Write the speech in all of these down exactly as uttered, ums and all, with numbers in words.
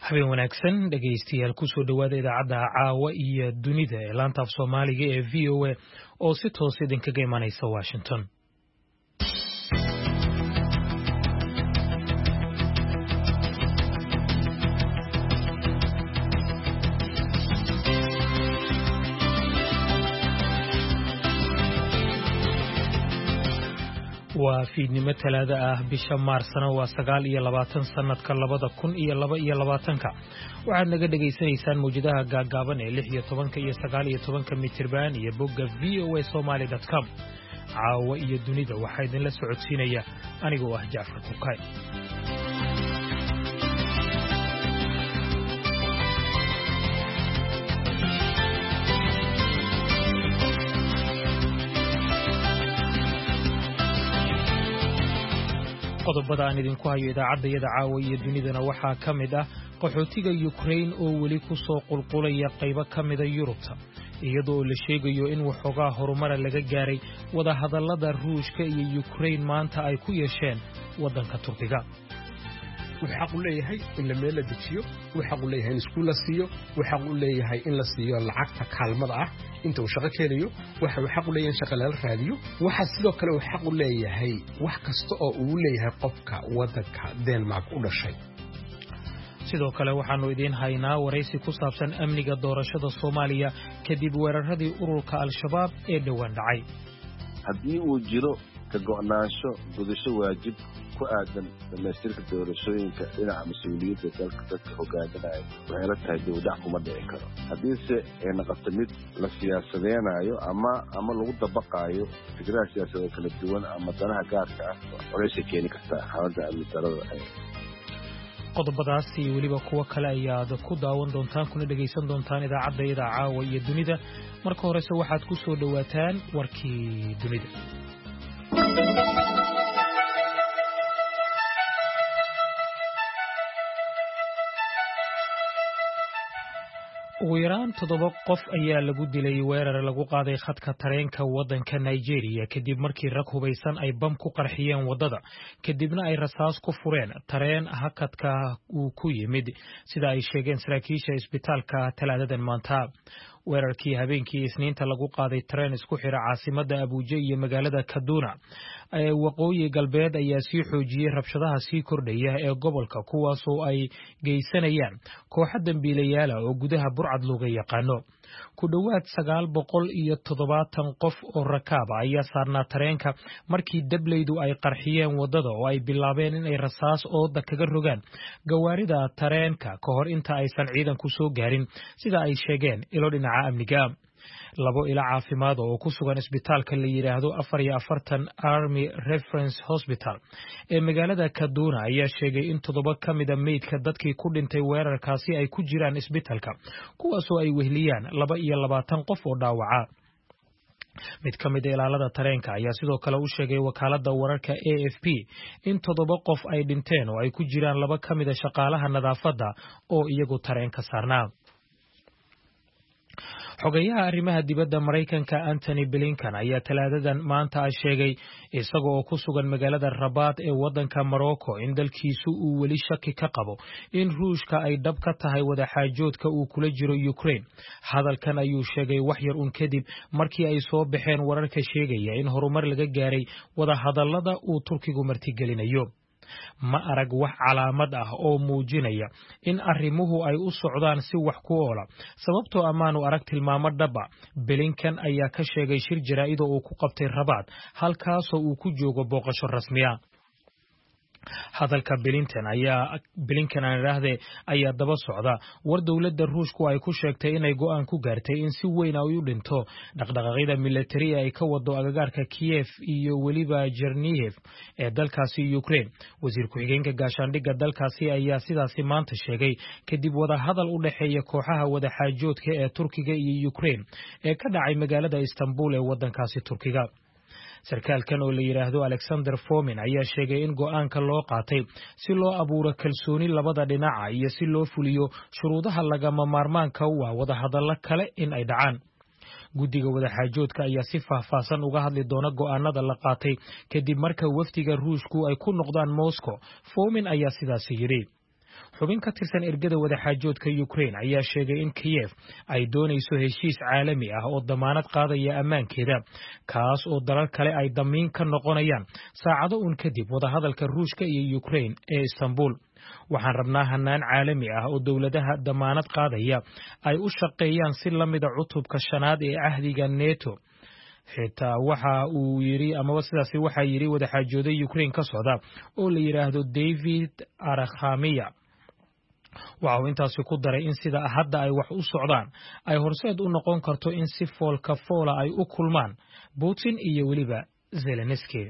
habeen wanaagsan dhegaystayaal ku soo dhawaada idaacadda caawa iyo dunida ee laanta af Soomaaliga ee V O A oo si toos idinkaga imanaysa Washington. waa fiidnimo talaada ah bisha maarsna waa sagaal iyo labaatan sanadka labada kun iyo laba iyo labaatanka waxaad naga dhageysanaysaan mawjadaha gaagaaban ee lix iyo tobanka iyo sagaal iyo tobanka mitirban iyo bogga v o a somali dot com. caawa iyo dunida waxaa idinla socodsiinaya anigoo ah Jacfar Kukay. qodobada aan idinku hayo idaacadda caawa iyo dunidana waxaa ka mid ah qaxootiga Ukraine oo weli ku soo qulqulaya qaybo ka mid ah Yurubta iyadoo la sheegayo in waxoogaa horumar laga gaaray wada hadallada Ruushka iyo Ukraine maanta ay ku yeesheen wadanka Turkiga. waxa uu leeyahay in la meel la dejiyo waxa uu leeyahay in iskuul la siiyo waxa uu leeyahay in la siiyo lacagta kaalmada ah inta uu shaqo keenayo waxa uu xaq u leeyahay shaqo la raadiyo waxa sidoo kale uu xaq u leeyahay wax kasta oo uu leeyahay qofka wadanka Denmark u dhashay. sidoo kale waxaanu idin haynaa waraysi ku saabsan amniga doorashada Soomaaliya kadib weeraradii ururka Al-Shabaab ee dhawaan dhacay. haddii uu jiro ka go'naansho gudasho waajib ku aadan dhamaystirka doorashooyinka dhinaca mas'uuliyadda dalka dadka hogaaminaya waxay la tahay dowlad kuma dhici karo haddiise ay noqoto mid la siyaasadeenayo ama ama lagu dabaqaayo fikradaha siyaasadeed kala duwan ama danaha gaarka ah culays keeni karta xaaladda amni darrada. qodobadaas iyo weliba kuwa kale ayaad ku daawan doontaan kuna dhagaysan doontaan idaacadda caawa iyo dunida. marka horese waxaad ku soo dhawaataan warkii dunida. ugu yaraan toddoba qof ayaa lagu dilay weerar lagu qaaday khadka tareenka wadanka Nigeria kadib markii rag hubaysan ay bam ku qarxiyeen wadada kadibna ay rasaas ku fureen tareen hakadka uu ku yimid sida ay sheegeen saraakiisha isbitaalka talaadadan maanta. weerarkii habeenkii Isniinta lagu qaaday tareen isku xira caasimadda Abuja iyo magaalada Kaduna ee waqooyi galbeed ayaa sii xoojiyay rabshadaha sii kordhaya ee gobolka kuwaas oo ay geysanayaan kooxo dambiilayaal oo gudaha Burcad looga yaqaano. ku dhawaad sagaal boqol iyo toddobaatan qof oo rakaab ah ayaa saarnaa tareenka markii dableydu ay qarxiyeen wadada oo ay bilaabeen in ay rasaas ooda kaga rogaan gawaarida tareenka ka hor inta aysan ciidanku soo gaarin sida ay sheegeen ilo dhinaca amniga. labo ila caafimaad oo ku sugan isbitaalka la yiraahdo afar iyo afartan Army Reference Hospital ee magaalada Kaduna ayaa sheegay in toddoba ka mid ah meydka dadkii ku dhintay weerarkaasi ay ku jiraan isbitaalka kuwaas oo ay wehliyaan laba iyo labaatan qof oo dhaawaca. mid ka mid ah ilaalada tareenka ayaa sidoo kale u sheegay wakaaladda wararka A F P in toddoba qof ay dhinteen oo ay ku jiraan laba ka mid ah shaqaalaha nadaafadda oo iyagu tareenka saarnaa. xogayaha arrimaha dibadda Mareykanka Anthony Blinken ayaa talaadadan maanta sheegay isagoo ku sugan magaalada Rabat ee wadanka Morocco in dalkiisu uu weli shaki ka qabo in Ruushka ay dhab ka tahay wada xaajoodka uu kula jiro Ukraine. hadalkan ayuu sheegay wax yar un kadib markii ay soo baxeen wararka sheegaya in horumar laga gaaray wada hadallada uu Turkigu martigelinayo. ma arag wax calaamad ah oo muujinaya in arrimuhu ay u socdaan si wax ku oola sababtoo amaanu arag tilmaamo dhab ah. Blinken ayaa ka sheegay shir jaraa'id oo uu ku qabtay Rabat halkaasoo uu ku joogo booqasho rasmi ah. hadalka Blinken ayaa Blinken aanraahday ayaa daba socda war dawladda Ruushku ay ku sheegtay inay go'aan ku gaartay in si weyn ay u dhinto dhaqdhaqaaqyada military ay ka wado agagaarka Kiev iyo weliba Chernihiv ee dalkaasi Ukraine. wasiir ku-xigeenka gaashaandhigga dalkaasi ayaa sidaasi maanta sheegay kadib wada hadal u dhaxeeya kooxaha wada xaajoodka ee Turkiga iyo Ukraine ee ka dhacay magaalada Istanbul ee wadankaasi Turkiga. sarkaalkan oo la yiraahdo Alexander Fomin ayaa sheegay in go'aanka loo qaatay si loo abuuro kalsooni labada dhinac iyo si loo fuliyo shuruudaha lagama maarmaanka u ah wada hadallo kale in ay dhacaan. guddiga wada xaajoodka ayaa si faahfaahsan uga hadli doona go'aanada la qaatay kadib marka wafdiga Ruushku ay ku noqdaan Moscow. Fomin ayaa sidaas yiri. xubin ka tirsan ergada wadaxaajoodka Ukraine ayaa sheegay in Kiev ay doonayso heshiis caalami ah oo damaanad qaadaya ammaankeeda kaas oo dalal kale ay damiin ka noqonayaan saacado un kadib wadahadalka Ruushka iyo Ukraine ee Istanbul. waxaan rabnaa hanaan caalami ah oo dawladaha damaanad qaadaya ay u shaqeeyaan si la mid ah cutubka shanaad ee ahdiga NATO. xitaa waxa uu yiri ama sidaasi waxa yiri wadaxaajooday Ukraine ka socda oo la yiraahdo David Arakhamiya. waxa uu intaasi ku daray in sida hadda ay wax u socdaan ay horseed u noqon karto in si foolka foola ay u kulmaan Putin iyo waliba Zelensky.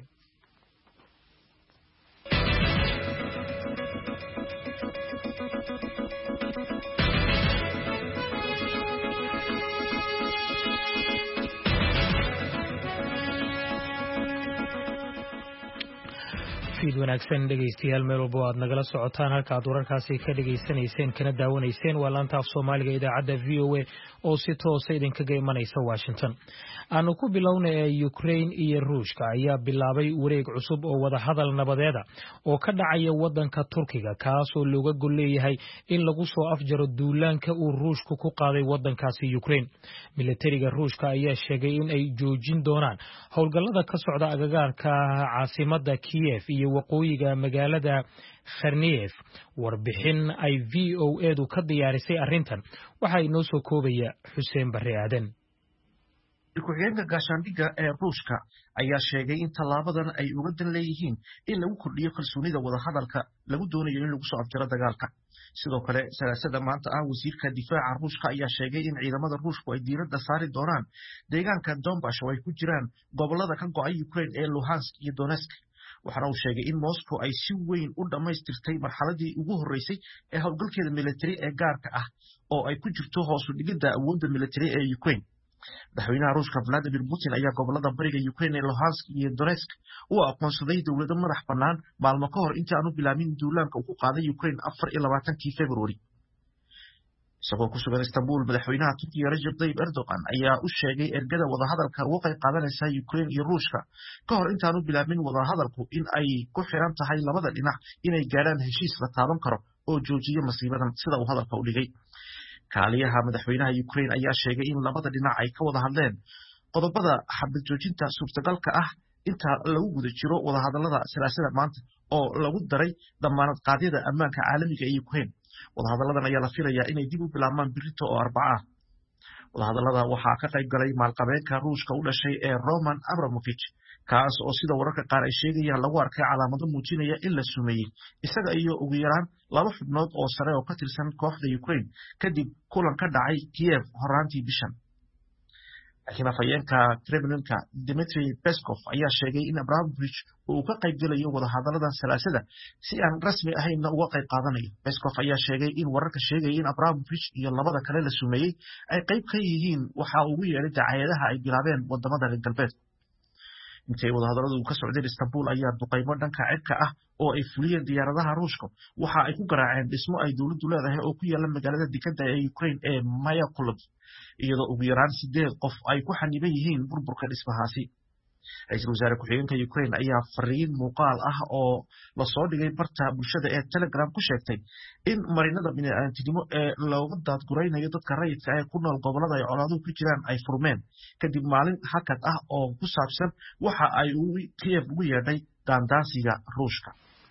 fiid wanaagsan dhegeystayaal meel walba aad nagala socotaan halka aad wararkaasi ka dhageysanayseen kana daawanayseen waa laanta af Soomaaliga idaacadda V O A oo si toos ah idinkaga imanaysa Washington. aanu ku bilownay Ukraine iyo Ruushka ayaa bilaabay wareeg cusub oo wada hadal nabadeed oo ka dhacaya wadanka Turkiga kaas oo looga gol leeyahay in lagu soo afjaro duulaanka uu Ruushku ku qaaday wadankaasi Ukraine. militariga Ruushka ayaa sheegay in ay joojin doonaan howlgallada ka socda agagaarka caasimadda Kiev iyo waqooyiga magaalada Kharkiv. warbixin ay V O A du ka diyaarisay arrintan waxa inoo soo koobaya Xuseen Barre Aadan. ku-xigeenka gaashaandhigga ee Ruushka ayaa sheegay in tallaabadan ay uga dan leeyihiin in lagu kordhiyo kalsoonida wadahadalka lagu doonayo in lagu soo afjaro dagaalka. sidoo kale salaasada maanta ah wasiirka difaaca Ruushka ayaa sheegay in ciidamada Ruushku ay diiradda saari doonaan deegaanka Donbass oo ay ku jiraan gobollada ka go'ay Ukraine ee Luhansk iyo Donetsk. waxaana uu sheegay in Moscow ay si weyn u dhamaystirtay marxaladii ugu horeysay ee howlgalkeeda military ee gaarka ah oo ay ku jirto hoos u dhigidda awoodda military ee Ukraine. madaxweynaha Ruushka Vladimir Putin ayaa gobollada bariga Ukraine ee Luhansk iyo Donetsk u aqoonsaday dowlado madax bannaan maalmo ka hor intii aanu bilaabin duulaanka uu ku qaaday Ukraine afar iyo labaatankii February. isagoo ku sugan Istanbul, madaxweynaha Turkiga Recep Tayyip Erdogan ayaa u sheegay ergada wadahadalka uga qayb qaadanaysa Ukraine iyo Ruushka ka hor intaanu bilaabin wadahadalku in ay ku xiran tahay labada dhinac inay gaaraan heshiis la taaban karo oo joojiyo masiibadan, sida uu hadalka u dhigay. kaaliyaha madaxweynaha Ukraine ayaa sheegay in labada dhinac ay ka wada hadleen qodobada xabad joojinta suurtagalka ah inta lagu guda jiro wadahadalada salaasada maanta oo lagu daray damaanad qaadyada ammaanka caalamiga ee Ukraine. wadahadalladan ayaa la filayaa inay dib u bilaabmaan birito oo Arbaca ah. wadahadallada waxaa ka qayb galay maalqabeenka Ruushka u dhashay ee Roman Abramovich, kaas oo sida wararka qaar ay sheegayaan lagu arkay calaamado muujinaya in la sumeeyey isaga iyo ugu yaraan laba xubnood oo sare oo ka tirsan kooxda Ukraine kadib kulan ka dhacay Kiev horaantii bishan. laakiin afhayeenka Kremlinka Dmitry Peskov ayaa sheegay in Abramovich uu ka qayb galayo wadahadallada salaasada si aan rasmi ahaynna uga qayb qaadanayo. Peskov ayaa sheegay in wararka sheegaya in Abramovich iyo labada kale la sumeeyey ay qayb ka yihiin waxa ugu yeeray dacaayadaha ay bilaabeen wadamada reer galbeed. intay wadahadalladu ka socdeen Istanbul ayaa duqaymo dhanka cirka ah oo ay fuliyeen diyaaradaha Ruushka waxa ay ku garaaceen dhismo ay dawladdu leedahay oo ku yaala magaalada dekedda ee Ukraine ee Mykolaiv, iyadoo ugu yaraan sideed qof ay ku xaniban yihiin burburka dhismahaasi. ra'iisul wasaare ku-xigeenka Ukraine ayaa fariin muuqaal ah oo la soo dhigay barta bulshada ee Telegram ku sheegtay in marinada bini'aadantinimo ee looga daadguraynayo dadka rayidka ah ee ku nool gobollada ay colaaduhu ku jiraan ay furmeen kadib maalin hakad ah oo ku saabsan waxa ay Kiev ugu yeedhay daandaansiga Ruushka.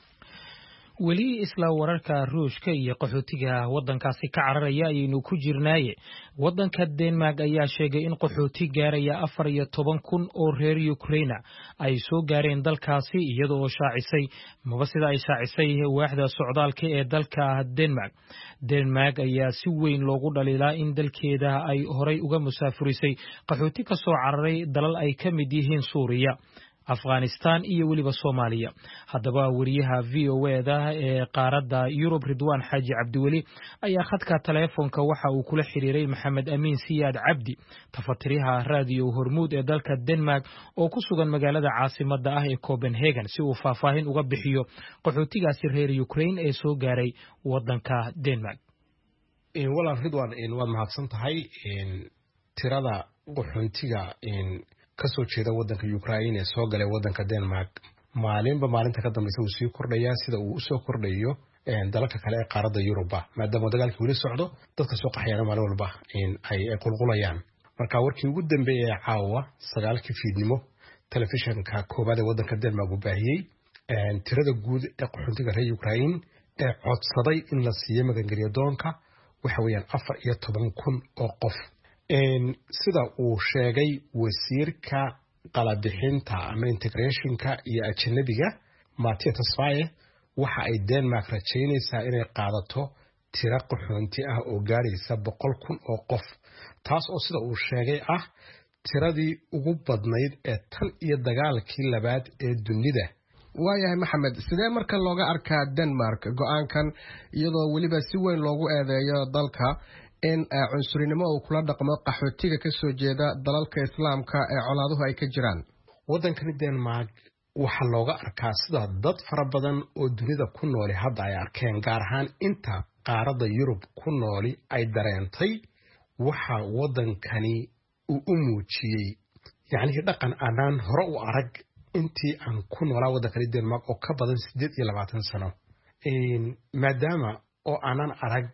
weli isla wararka Ruushka iyo qaxootiga wadankaasi ka cararaya ayaynu ku jirnaaye. wadanka Denmark ayaa sheegay in qaxooti gaaraya afar iyo toban kun oo reer Ukraine ay soo gaareen dalkaasi iyadoo shaacisay maba sida ay shaacisay waaxda socdaalka ee dalka Denmark. Denmark ayaa si weyn loogu dhaliilaa in dalkeeda ay horay uga musaafurisay qaxooti ka soo cararay dalal ay ka mid yihiin Suuriya, Afghanistan iyo waliba Soomaaliya. haddaba wariyaha V O A da ee qaaradda Yurub Ridwaan Xaaji Cabdiweli ayaa khadka teleefonka waxa uu kula xiriiray Maxamed Amiin Siyaad Cabdi, tafatiriha raadiyo Hormuud ee dalka Denmark oo ku sugan magaalada caasimadda ah ee Copenhagen si uu faahfaahin uga bixiyo qaxootigaasi reer Ukraine ee soo gaaray wadanka Denmark. in walaal Ridwaan in waad mahadsan tahay in tirada qaxootiga in kasoo jeeda wadanka Ukraine ee soo galay wadanka Denmark maalinba maalinta ka dambaysa uu sii kordhaya sida uu u soo kordhayo dalalka kale ee qaaradda Yurub maadaama dagaalkii weli socdo dadka soo qaxayana maalin walba in ay qulqulayaan marka warkii ugu dambeeyay caawa sagaalkii fiidnimo telefishinka koobaad ee waddanka Denmark uu baahiyay tirada guud ee qaxootiga reer Ukraine ee codsaday in la siiyo magangelyo doonka waxa weeyaan afar iyo toban kun oo qof sida uu sheegay wasiirka qalabixinta ama integrationka iyo ajnabiga Mattias Tesfaye waxa ay Denmark rajaynaysaa inay qaadato tiro qaxoonti ah oo gaaraysa boqol kun oo qof taas oo sida uu sheegay ah tiradii ugu badnayd ee tan iyo dagaalkii labaad ee dunida waayahay maxamed sidee marka looga arkaa Denmark go'aankan iyadoo weliba si weyn loogu eedeeyo dalka in cunsurinimo uu kula dhaqmo qaxootiga ka soo jeeda dalalka islaamka ee colaaduhu ay ka jiraan waddankani Denmark waxa looga arkaa sida dad fara badan oo dunida ku nool hadda ay arkeen gaar ahaan inta qaaradda Yurub ku nool ay dareentay waxa waddankani uu u muujiyay yacni dhaqan aanan hore u arag intii aan ku noolaa waddankani Denmark oo ka badan siddeed iyo labaatan sano maadaama oo aanan arag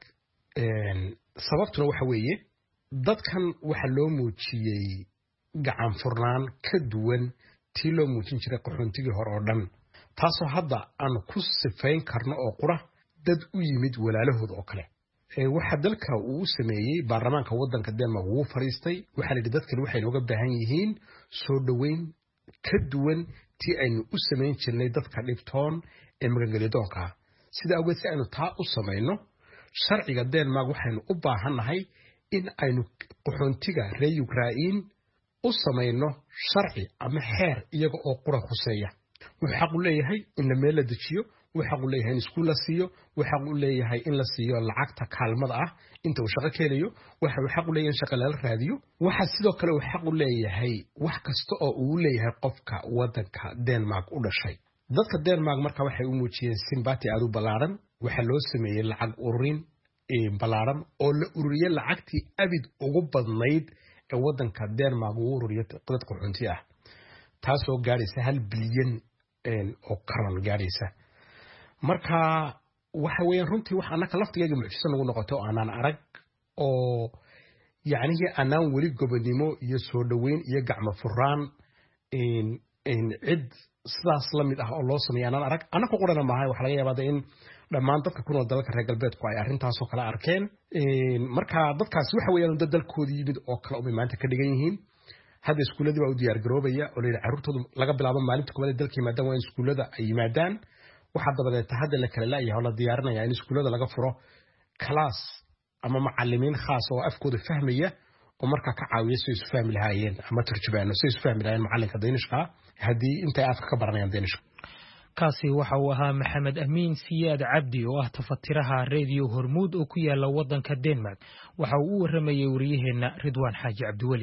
sababtuna waxa weeye dadkan waxa loo muujiyay gacan furnaan ka duwan tii loo muujin jiray qaxoontigii hore oo dhan taasoo hadda aan ku sifayn karno oo qura dad u yimid walaalahooda oo kale waxa dalka uu sameeyay baarlamaanka waddanka Denmark uu fariistay waxa la yidhi dadkan waxay looga baahan yihiin soo dhaweyn ka duwan tii aynu u samayn jirnay dadka dhibtoon ee magangelyo doonka sida awgeed si aynu taa u samayno sharciga Denmark waxaynu u baahannahay in aynu qaxoontiga reer Ukraine u samayno sharci ama xeer iyaga oo qura khuseeya wuxuu xaq u leeyahay in la meel la dejiyo wuxuu xaq u leeyahay in iskuul la siiyo wuxuu xaq u leeyahay in la siiyo lacagta kaalmada ah inta uu shaqo keenayo waxa uu xaq u leeyahay in shaqo la raadiyo waxa sidoo kale uu xaq u leeyahay wax kasta oo uu leeyahay qofka waddanka Denmark u dhashay dadka Denmark marka waxay u muujiyeen sympathy aad u ballaaran waxa loo sameeyay lacag ururin ee ballaaran oo la ururiyay lacagtii abid ugu badnayd ee waddanka Denmark uu ururiyay dad qaxoonti ah taasoo gaaraysa hal bilyan oo karan gaaraysa marka waxa weeyaan runtii wax annaka laftigeega mucjiso nagu noqoto oo aanan arag oo yacni aanan weli gobonimo iyo soo dhaweyn iyo gacmo furaan in in cid sidaas la mid ah oo loo sameeyo aanan arag annaka qurana maahay waxa laga yaabaa in dhammaan dadka ku nool dalalka reer galbeedku ay arrintaasoo kale arkeen marka dadkaasi waxa weeyaan dad dalkoodii yimid oo kale umay maanta ka dhigan yihiin hadda iskuuladii baa u diyaar garoobaya oo layidhi carruurtoodu laga bilaabo maalinta koowaad ee dalka yimaadaan waa in iskuullada ay yimaadaan waxaa dabadeeta hadda la kala la'yahay oo la diyaarinaya in iskuullada laga furo kalaas ama macallimiin khaas oo afkooda fahmaya oo markaa ka caawiya si isu fahmi lahaayeen ama turjubaano si isu fahmi lahaayeen macallinka Deenishka haddii intay afka ka baranayaan Deenishka kaasi waxa uu ahaa Maxamed Amiin Siyaad Cabdi oo ah tafatiraha Radio Hormuud oo ku yaala waddanka Denmark waxa uu u waramayay wariyaheena Ridwaan Xaaji Cabdiweli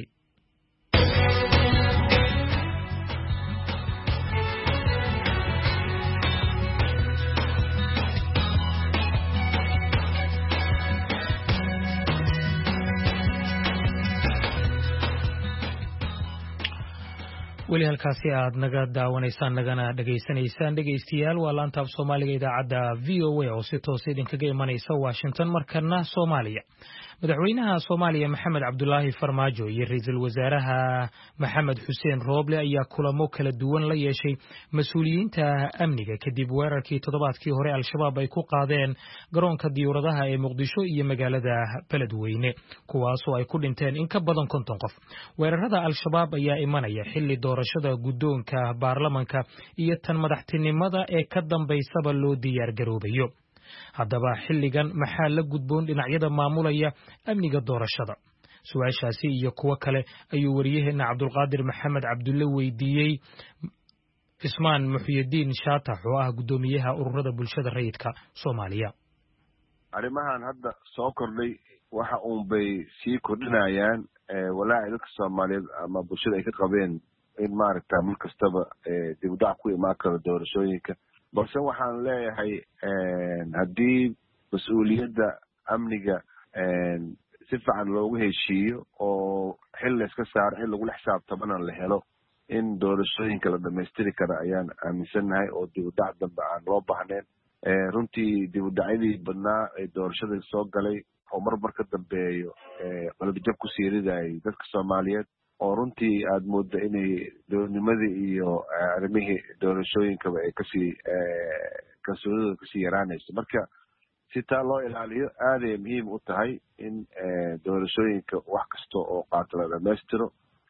weli halkaasi aad naga daawanaysaan nagana dhageysanaysaan dhegeystayaal waa laanta af Soomaaliga idaacadda V O A oo si toos idinkaga imanaysa Washington markana Soomaaliya madaxweynaha Soomaaliya Maxamed Cabdullaahi Farmaajo iyo ra'iisul wasaaraha Maxamed Xuseen Rooble ayaa kulamo kala duwan la yeeshay mas'uuliyiinta amniga kadib weerarkii toddobaadkii hore al-shabaab ay ku qaadeen garoonka diyaaradaha ee Muqdisho iyo magaalada Beledweyne kuwaas oo ay ku dhinteen in ka badan konton qof weerarada al-shabaab ayaa imanaya xilli doorashada guddoonka baarlamaanka iyo tan madaxtinimada ee ka dambeysaba loo diyaar garoobayo haddaba xilligan maxaa la gudboon dhinacyada maamulaya amniga doorashada su'aashaasi iyo kuwa kale ayuu wariyaheena Cabdulqaadir Maxamed Cabdulle weydiiyey Ismaan Muxyidiin Shaatax oo ah gudoomiyaha ururada bulshada rayidka Soomaaliya arrimahan hadda soo kordhay waxa uun bay sii kordhinayaan walaaca dadka Soomaaliyeed ama bulshada ay ka qabeen in maaragta mar kastaba dib u dhac ku imaan karo doorashooyinka balse waxaan leeyahay haddii mas-uuliyadda amniga si fiican loogu heshiiyo oo xil la iska saaro in lagula xisaabtamana la helo in doorashooyinka la dhamaystiri kara ayaan aaminsannahay oo dib u dhac dambe aan loo baahnayn runtii dib u dhacyadii badnaa ee doorashada soo galay oo marmar ka dambeeyo qalbijab ku siiridayay dadka soomaaliyeed oo runtii aada moodda inay dowladnimadii iyo arrimihii doorashooyinkaba ay kasii kalsoonidooda kasii yaraanayso marka si taa loo ilaaliyo aaday muhiim u tahay in doorashooyinka wax kasta oo qaato la dhamaystiro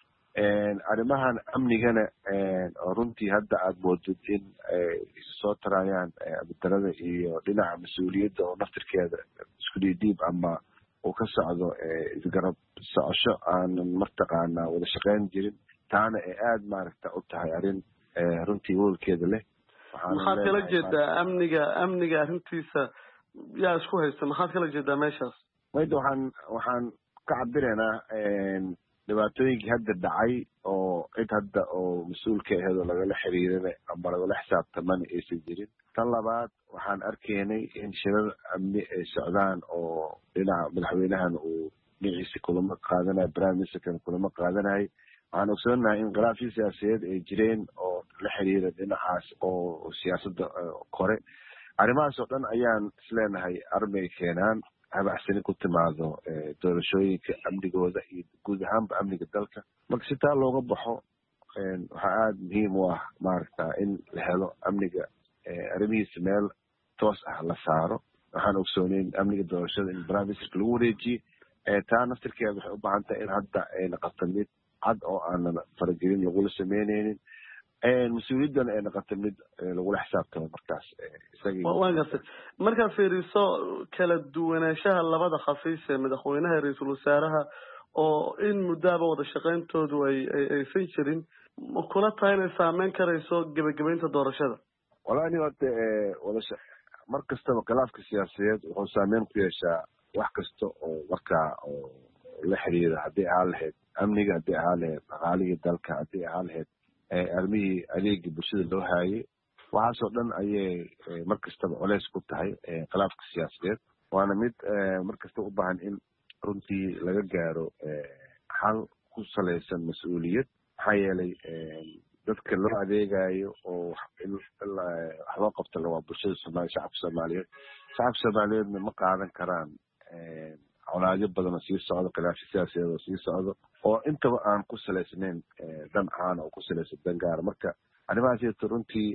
arrimahan amnigana oo runtii hadda aada moodid in ay isu soo tarayaan abidarada iyo dhinaca mas-uuliyadda oo naftirkeeda isku dhiidhiib ama uu ka socdo isgarab socosho aanan martaqaanaa wada shaqeyn jirin taana ay aada maaragta u tahay arrin runtii welwelkeeda leh maxaad kala jeedaa amniga amniga arrintiisa yaa isku haysta maxaad kala jeedaa meeshaas mayda waxaan waxaan ka cabiraynaa dhibaatooyinkii hadda dhacay oo cid hadda oo mas-uulka aheed oo lagala xiriirina ama lagala xisaabtamana aysan jirin tan labaad waxaan arkaynay in shirar amni ay socdaan oo dhinaca madaxweynahan uu dhinaciisa kulamo qaadanayo prime ministerkan kulamo qaadanayo waxaan ogsoonahay in khilaafyo siyaasadeed ay jireen oo la xiriira dhinacaas oo siyaasadda kore arrimahaas oo dhan ayaan isleenahay armay keenaan habaxsani ku timaado doorashooyinka amnigooda iyo guud ahaanba amniga dalka marka si taa looga baxo waxaa aada muhiim u ah maaragta in la helo amniga arrimihiisa meel toos ah la saaro waxaan ogsooneyn amniga doorashada in prime ministerka lagu wareejiye taa naftirkeeda waxay u baahan tahay in hadda ay naqato mid cad oo aanan faragelin lagula sameyneynin mas-uuliyaddan ay naqato mid lagula xisaabtamo markaas waa gartay markaad fiiriso kala duwanaanshaha labada khafiis ee madaxweynaha ra-iisul wasaaraha oo in muddaaba wada shaqeyntoodu ay aysan jirin ma kula tahay inay saameyn karayso gebagabeynta doorashada walahi horta wada mar kastaba khilaafka siyaasadeed wuxuu saameyn ku yeeshaa wax kasta oo markaa oo la xiriira haddii ahaan lahayd amniga haddii ahaan lahayd dhaqaalihii dalka haddii ahaan lahayd arrimihii adeegii bulshada loo haayay waxaasoo dhan ayay mar kastaba culays ku tahay khilaafka siyaasadeed waana mid mar kasta u baahan in runtii laga gaaro xal ku salaysan mas-uuliyad maxaa yeelay dadka loo adeegayo oo wax loo qabtana waa bulshada soomaaliya shacabka soomaaliyeed shacabka soomaaliyeedna ma qaadan karaan colaadyo badan oo sii socdo khilaafyo siyaasadeed oo sii socdo oo intaba aan ku salaysnayn dan caana oo ku salaysan dan gaara marka arrimahaasito runtii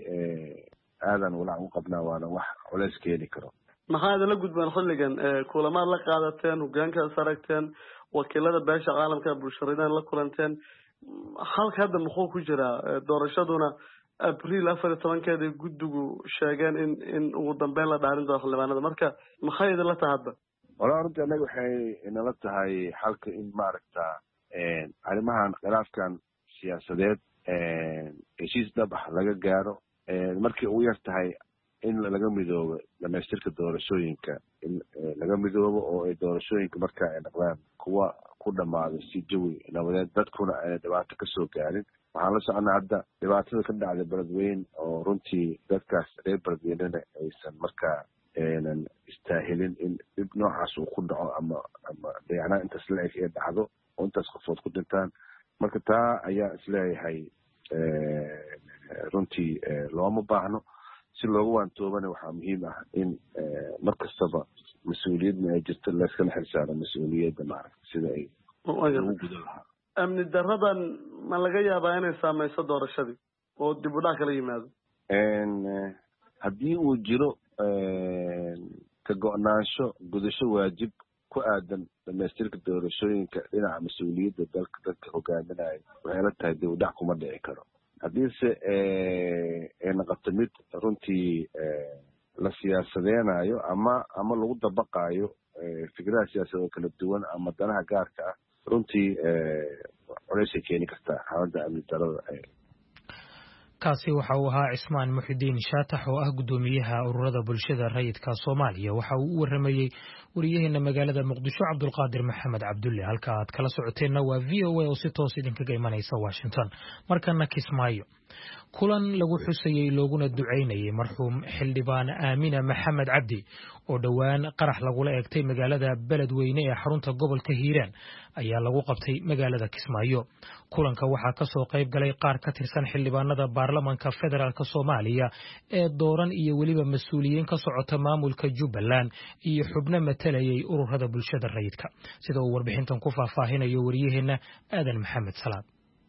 aadan walaac u qabnaa waana wax culays keeni karo maxaa idinla gudbaan xilligan kulamaad la qaadateen hogaankaas aragteen wakiilada beesha caalamka bulsharidan la kulanteen halka hadda muxuu ku jiraa doorashaduna abriil afar iyo tobankeeda guddigu sheegeen in in ugu dambeyn la dhaarin doono xildhibaanada marka maxay idinla tahay hadda walahi runtii annaga waxay inala tahay xalka in maaragta arrimahan khilaafkan siyaasadeed heshiis dhab ah laga gaaro markii ugu yar tahay in laga midoobo dhamaystirka doorashooyinka in laga midoobo oo ay doorashooyinka marka ay noqdaan kuwa ku dhamaado si jawi nabadeed dadkuna ayna dhibaato kasoo gaarin waxaan la soconaa hadda dhibaatada ka dhacday beledweyne oo runtii dadkaas reer beledweynena aysan markaa aynan istaahilin in dhib noocaas uu ku dhaco ama ama dayacnaan intaas la eg ee dhacdo oo intaas qofood ku dhintaan marka taa ayaa isleeyahay runtii looma baahno si loogu waantoobana waxaa muhiim ah in mar kastaba mas-uuliyadna ay jirto layskala xilsaaro mas-uuliyadda maaragta sida ay ugu gudan lahaa amni daradan ma laga yaabaa inay saameyso doorashadii oo dib u dhac kala yimaado haddii uu jiro ka go-naansho gudasho waajib ku aadan dhamaystirka doorashooyinka dhinaca mas-uuliyadda dalka dadka hogaaminayo waxay la tahay dib u dhac kuma dhici karo haddiise ay noqoto mid runtii la siyaasadeynayo ama ama lagu dabaqayo fikradaha siyaasadeed oo kala duwan ama danaha gaarka ah runtii culaysay keeni kartaa xaaladda amni darada kaasi waxa uu ahaa Cismaan Muxidiin Shaatax oo ah gudoomiyaha ururada bulshada rayidka Soomaaliya waxa uu u waramayay wariyaheena magaalada Muqdisho Cabdulqaadir Maxamed Cabdulle halka aad kala socoteena waa V O A oo si toos idinkaga imanaysa Washington markana Kismaayo kulan lagu xusayay looguna duceynayay marxuum xildhibaan Aamina Maxamed Cabdi oo dhawaan qarax lagu la eegtay magaalada Beledweyne ee xarunta gobolka Hiiraan ayaa lagu qabtay magaalada Kismaayo kulanka waxaa ka soo qayb galay qaar ka tirsan xildhibaanada baarlamanka federaalk Soomaaliya ee dooran iyo weliba mas'uuliyiin ka socota maamulka Jubbaland iyo xubno matalayay ururada bulshada rayidka sida uu warbixintan ku faahfaahinayo wariyaheena Aadan Maxamed Salaad.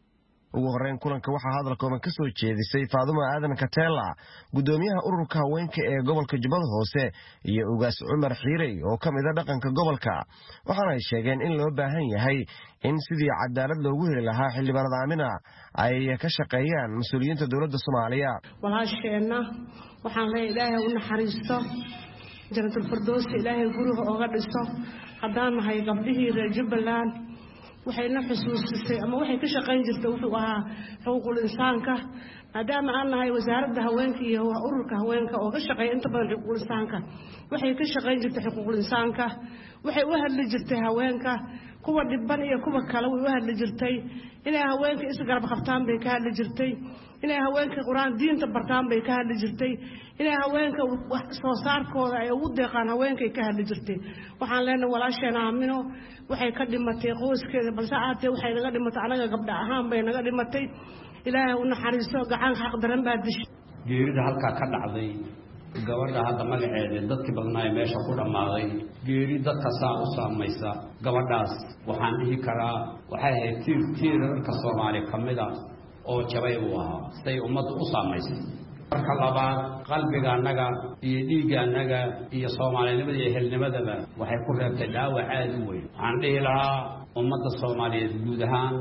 ugu horreyn kulanka waxaa hadal kooban ka soo jeedisay Faadumo Aadan Katela gudoomiyaha ururka haweenka ee gobolka Jubbada Hoose iyo ugaas Cumar Xiirey oo ka mid ah dhaqanka gobolka waxaana ay sheegeen in loo baahan yahay in sidii cadaalad loogu heli lahaa xildhibaanada Aamina ay ka shaqeeyaan mas'uuliyiinta dawladda Soomaaliya. walaasheena waxaan leeyahay Ilaahay u naxariisto jannatul firdaws Ilaahay guriga ooga dhiso haddaan nahay gabdhihii reer Jubbaland waxayna xusuusisay ama waxay ka shaqeyn jirtay wuxuu ahaa xuquuqul insaanka maadaama aan nahay wasaaradda haweenka iyo ururka haweenka oo ka shaqeeya inta badan xuquuqul insaanka waxay ka shaqeyn jirtay xuquuqul insaanka waxay u hadli jirtay haweenka kuwa dhibban iyo kuwa kale way u hadli jirtay inay haweenka is garab qabtaan bay ka hadli jirtay inay haweenka quraan diinta bartaan bay ka hadli jirtay inay haweenka wax soo saarkooda ay ugu deeqaan haweenka ka hadli jirtay waxaan leenahay walaasheena Aamino waxay ka dhimatay qoyskeeda balse aatee waxay naga dhimatay anaga gabdha ahaan bay naga dhimatay Ilaahay u naxariisto gacan xaq daran baa dishay geerida halka ka dhacday gabadha hadda magaceeda dadkii badnaa meesha ku dhamaaday geeri dadka saa u saamaysa gabadhaas waxaan dhihi karaa waxay ahayd tiir tiirarka Soomaali kamida oo jabay u ahaa siday ummaddu u saamaysay marka labaad qalbiga anaga iyo dhiigga anaga iyo Soomaalinimada iyo helnimadaba waxay ku reebtay dhaawac aad u weyn waxaan dhihi lahaa ummadda Soomaaliyeed guud ahaan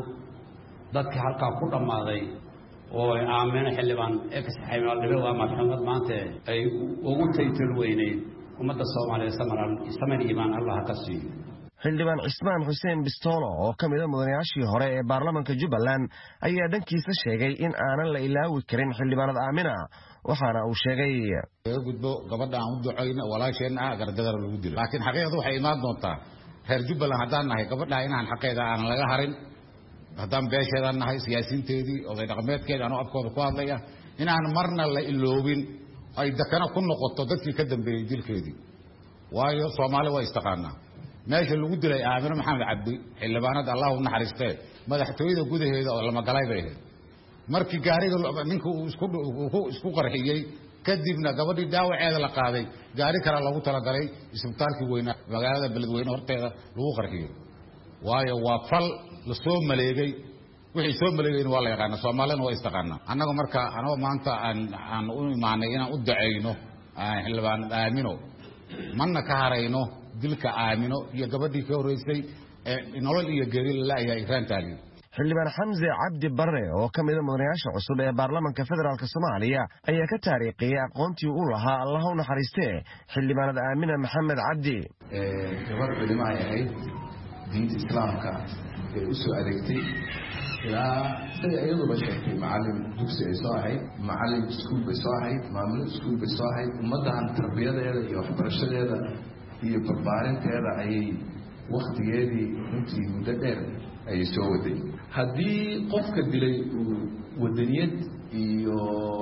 dadka halka ku dhamaaday oo Aamina xildhibaan ex xaymaal dhibo ama maxkamad maanta ay ugu taytir weyneed ummadda Soomaaliyeed samaran ismaan iimaan Allah ka siiyo. xildhibaan Cismaan Xuseen Bistoolo oo ka mid ah mudanayaashii hore ee baarlamanka Jubbaland ayaa dhankiisa sheegay in aanan la ilaawi karin xildhibaanada Aamina waxaana uu sheegay gudbo gabadha aan u duceyno walaasheena gargadar lagu dilo laakiin xaqiiqadu waxay imaan doontaa reer Jubbaland haddaan nahay gabadha inaan xaqeeda aan laga harin haddaan beesheedaan nahay siyaasiinteedii oday dhaqameedkeeda aan afkooda ku hadlaya inaan marna la iloobin ay dakana ku noqoto dadkii ka dambeeyay dilkeedii waayo Soomaali waa istaqaanaa meesha lagu dilay Aamina Maxamed Cabdi xildhibaanada Allah u naxariistay madaxtooyada gudaheeda oo lama galay bay markii gaariga ninku uu isku isku qarxiyay kadibna gabadhii dhaawaceeda la qaaday gaari kale lagu tala galay isbitaalkii weyna magaalada Beledweyne horteeda lagu qarxiyay waayo waa fal la soo maleegay wixii soo maleegay waa la yaqaan Soomaalina waa istaqaana annaga marka anoo maanta aan aan u imaanay inaan u duceyno xildhibaan Aamino manna ka harayno dilka Aamino iyo gabadhii ka horeysay ee nolol iyo geeri la yahay raantaali xildhibaan Xamse Cabdi Barre oo ka mid ah mudanayaasha cusub ee baarlamanka federaalk Soomaaliya ayaa ka taariikhiyay aqoontii uu lahaa Allah u naxariistee xildhibaanada Aamina Maxamed Cabdi ee gabadh culimo ay ahayd diinta islaamka ee u soo adeegtay ilaa sida iyaduba sheegtay macallin dugsi ay soo ahayd macallin iskuul bay soo ahayd maamul iskuul bay soo ahayd ummaddan tarbiyadeeda iyo waxbarashadeeda iyo barbaarinteeda ayay waktigeedii runtii muddo dheer ayay soo waday haddii qofka dilay uu wadaniyad iyo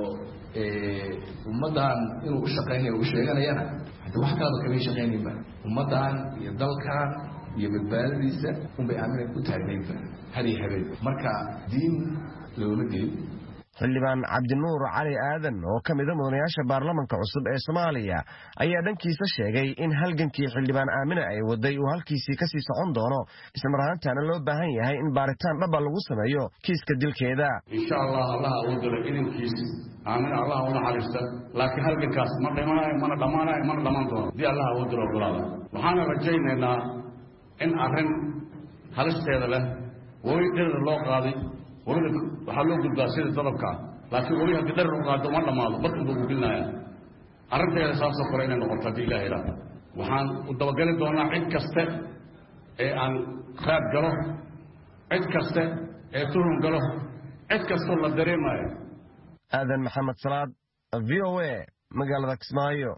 ummaddan inuu u shaqeynayo u sheeganayana haddii wax kalaba kamay shaqeynayba ummaddan iyo dalkan iyo badbaadadiisa unbay Aamina ku taagnaydba hadi habeen marka diin looma gelin xildhibaan Cabdinuur Cali Aadan oo ka mid ah mudanayaasha baarlamanka cusub ee Soomaaliya ayaa dhankiisa sheegay in halgankii xildhibaan Aamina ay waday uu halkiisii ka sii socon doono isla markaana loo baahan yahay in baaritaan dhab ah lagu sameeyo kiiska dilkeeda insha Allah Allah uu dilo inankiisa Aamina Allah u naxariisto laakiin halgankaas ma dhimanayo mana dhamaanayo mana dhamaan doono di Allah uu dilo golaada waxaan rajaynaynaa in arrin halisteeda leh way dhir loo qaaday wali waxa loo gudbaa sida dalabka laakiin wali hadii dhir loo qaado ma dhamaado badku buu bilnaa arrinteeda saabsan kore inay noqoto di Ilaahay raad waxaan u dabagali doonaa cid kaste ee aan qaad galo cid kaste ee tuhun galo cid kaste la dareemayo Aadan Maxamed Salaad V O A magaalada Kismaayo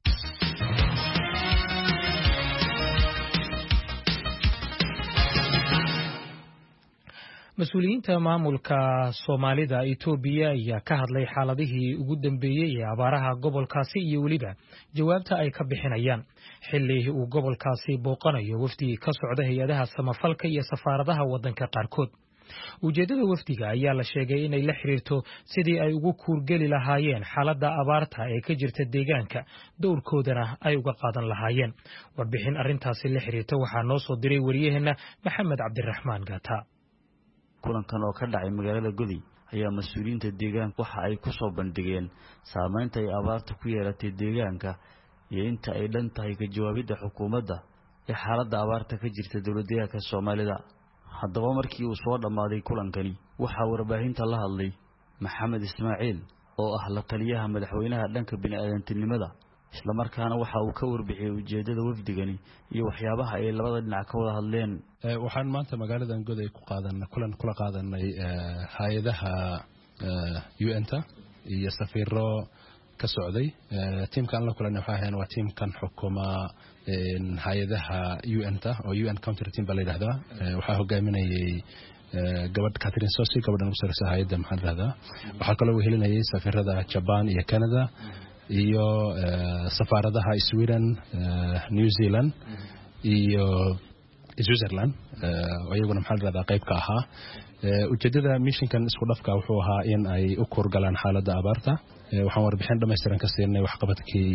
mas-uuliyiinta maamulka Soomaalida Itoobiya ayaa ka hadlay xaaladihii ugu dambeeyay ee abaaraha gobolkaasi iyo weliba jawaabta ay ka bixinayaan xilli uu gobolkaasi booqanayo wafdi ka socda hay'adaha samafalka iyo safaaradaha wadanka qaarkood ujeeddada wafdiga ayaa la sheegay inay la xiriirto sidii ay ugu kuurgeli lahaayeen xaaladda abaarta ee ka jirta deegaanka dowrkoodana ay uga qaadan lahaayeen. warbixin arrintaasi la xiriirta waxaa noo soo diray wariyaheenna maxamed cabdiraxmaan gaata. kulankan oo ka dhacay magaalada Gudi ayaa mas'uuliyiinta deegaanka waxa ay ku soo bandhigeen saameynta ay abaarta ku yeelatay deegaanka iyo inta ay dhan tahay ka jawaabidda xukuumadda ee xaaladda abaarta ka jirta dowladda Soomaalida. haddaba markii uu soo dhamaaday kulankani waxa warbaahinta la hadlay Maxamed Ismaaciil oo ah la taliyaha madaxweynaha dhanka bini'aadantinimada isla markaana waxa uu ka warbixiyay ujeedada wafdigani iyo waxyaabaha ay labada dhinac ka wada hadleen. waxaan maanta magaaladan Gudi ku qaadanay kulan kula qaadanay hay'adaha U N-ta iyo safiiro ka socday. tiimkan la kulanay waxa ahayn waa tiimkan xukuma hay'adaha U N-ta oo U N Counter Team baa la yiraahdaa. waxa hogaaminayay gabadh Catherine Sosi gabadhan ugu sareysa hay'adda maxaan raahdaa. waxa kale oo helinayay safiirada Japan iyo Canada iyo safaaradaha Sweden, New Zealand iyo Switzerland oo iyaguna maxaan raahdaa qayb ka ahaa. ujeedada missionkan isku dhafka wuxuu ahaa in ay u korgalaan xaaladda abaarta. waxaan warbixin dhameystiran ka siinay waxqabadkii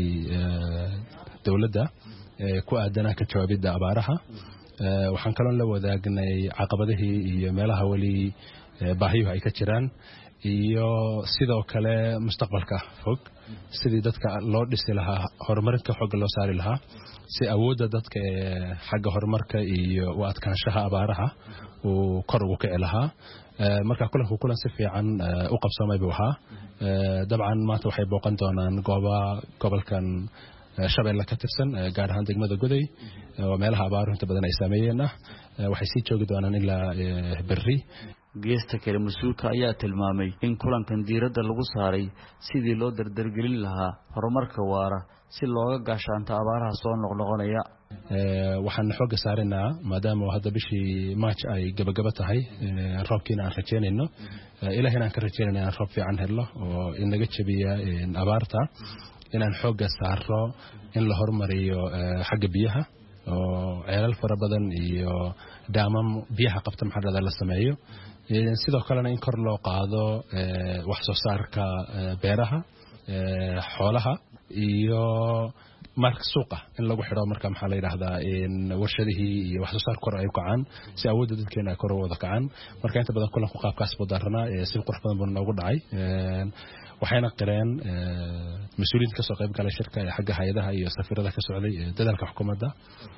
dowladda ku aadan ka jawaabidda abaaraha. waxaan kaloo la wadaagnay caqabadihii iyo meelaha wali baahiyo ay ka jiraan iyo sidoo kale mustaqbalka fog sidii dadka loo dhisi lahaa horumarinta xog loo saari lahaa si awoodda dadka xagga horumarka iyo u adkaanshaha abaaraha uu kor ugu kici lahaa. marka kulanku kulan si fiican u qabsamay buu ahaa. dabcan maanta waxay booqan doonaan gooba gobolkan Shabeelle ka tirsan gaar ahaan degmada Gudi oo meelaha abaaruhu inta badan ay saameeyeen ah. waxay sii joogi doonaan ilaa berri. geesta kale mas'uulka ayaa tilmaamay in kulankan diiradda lagu saaray sidii loo dardargelin lahaa horumarka waara si looga gaashaanto abaaraha soo noqnoqonaya. waxaan xooga saarinaa maadaama hadda bishii March ay gabagaba tahay roobkiina aan rajeynayno ilaahina aan ka rajeynayno in roob fiican helo oo inaga jabiya abaarta inaan xooga saaro in la horumariyo xagga biyaha oo ceelal fara badan iyo daamam biyaha qabta maxaa la sameeyo. sidoo kalena in kor loo qaado wax soo saarka beeraha xoolaha iyo marka suuqa in lagu xiro marka maxaa la yiraahdaa in warshadihii iyo wax soo saar kor ay u kacaan si awoodda dadkeena ay kor u wada kacaan. marka inta badan kulanku qaabkaas buu daarnaa si qurux badan buu noogu dhacay. waxayna qireen mas'uuliyiinta ka soo qayb galay shirka ee xagga hay'adaha iyo safiirada ka socday dadaalka xukuumadda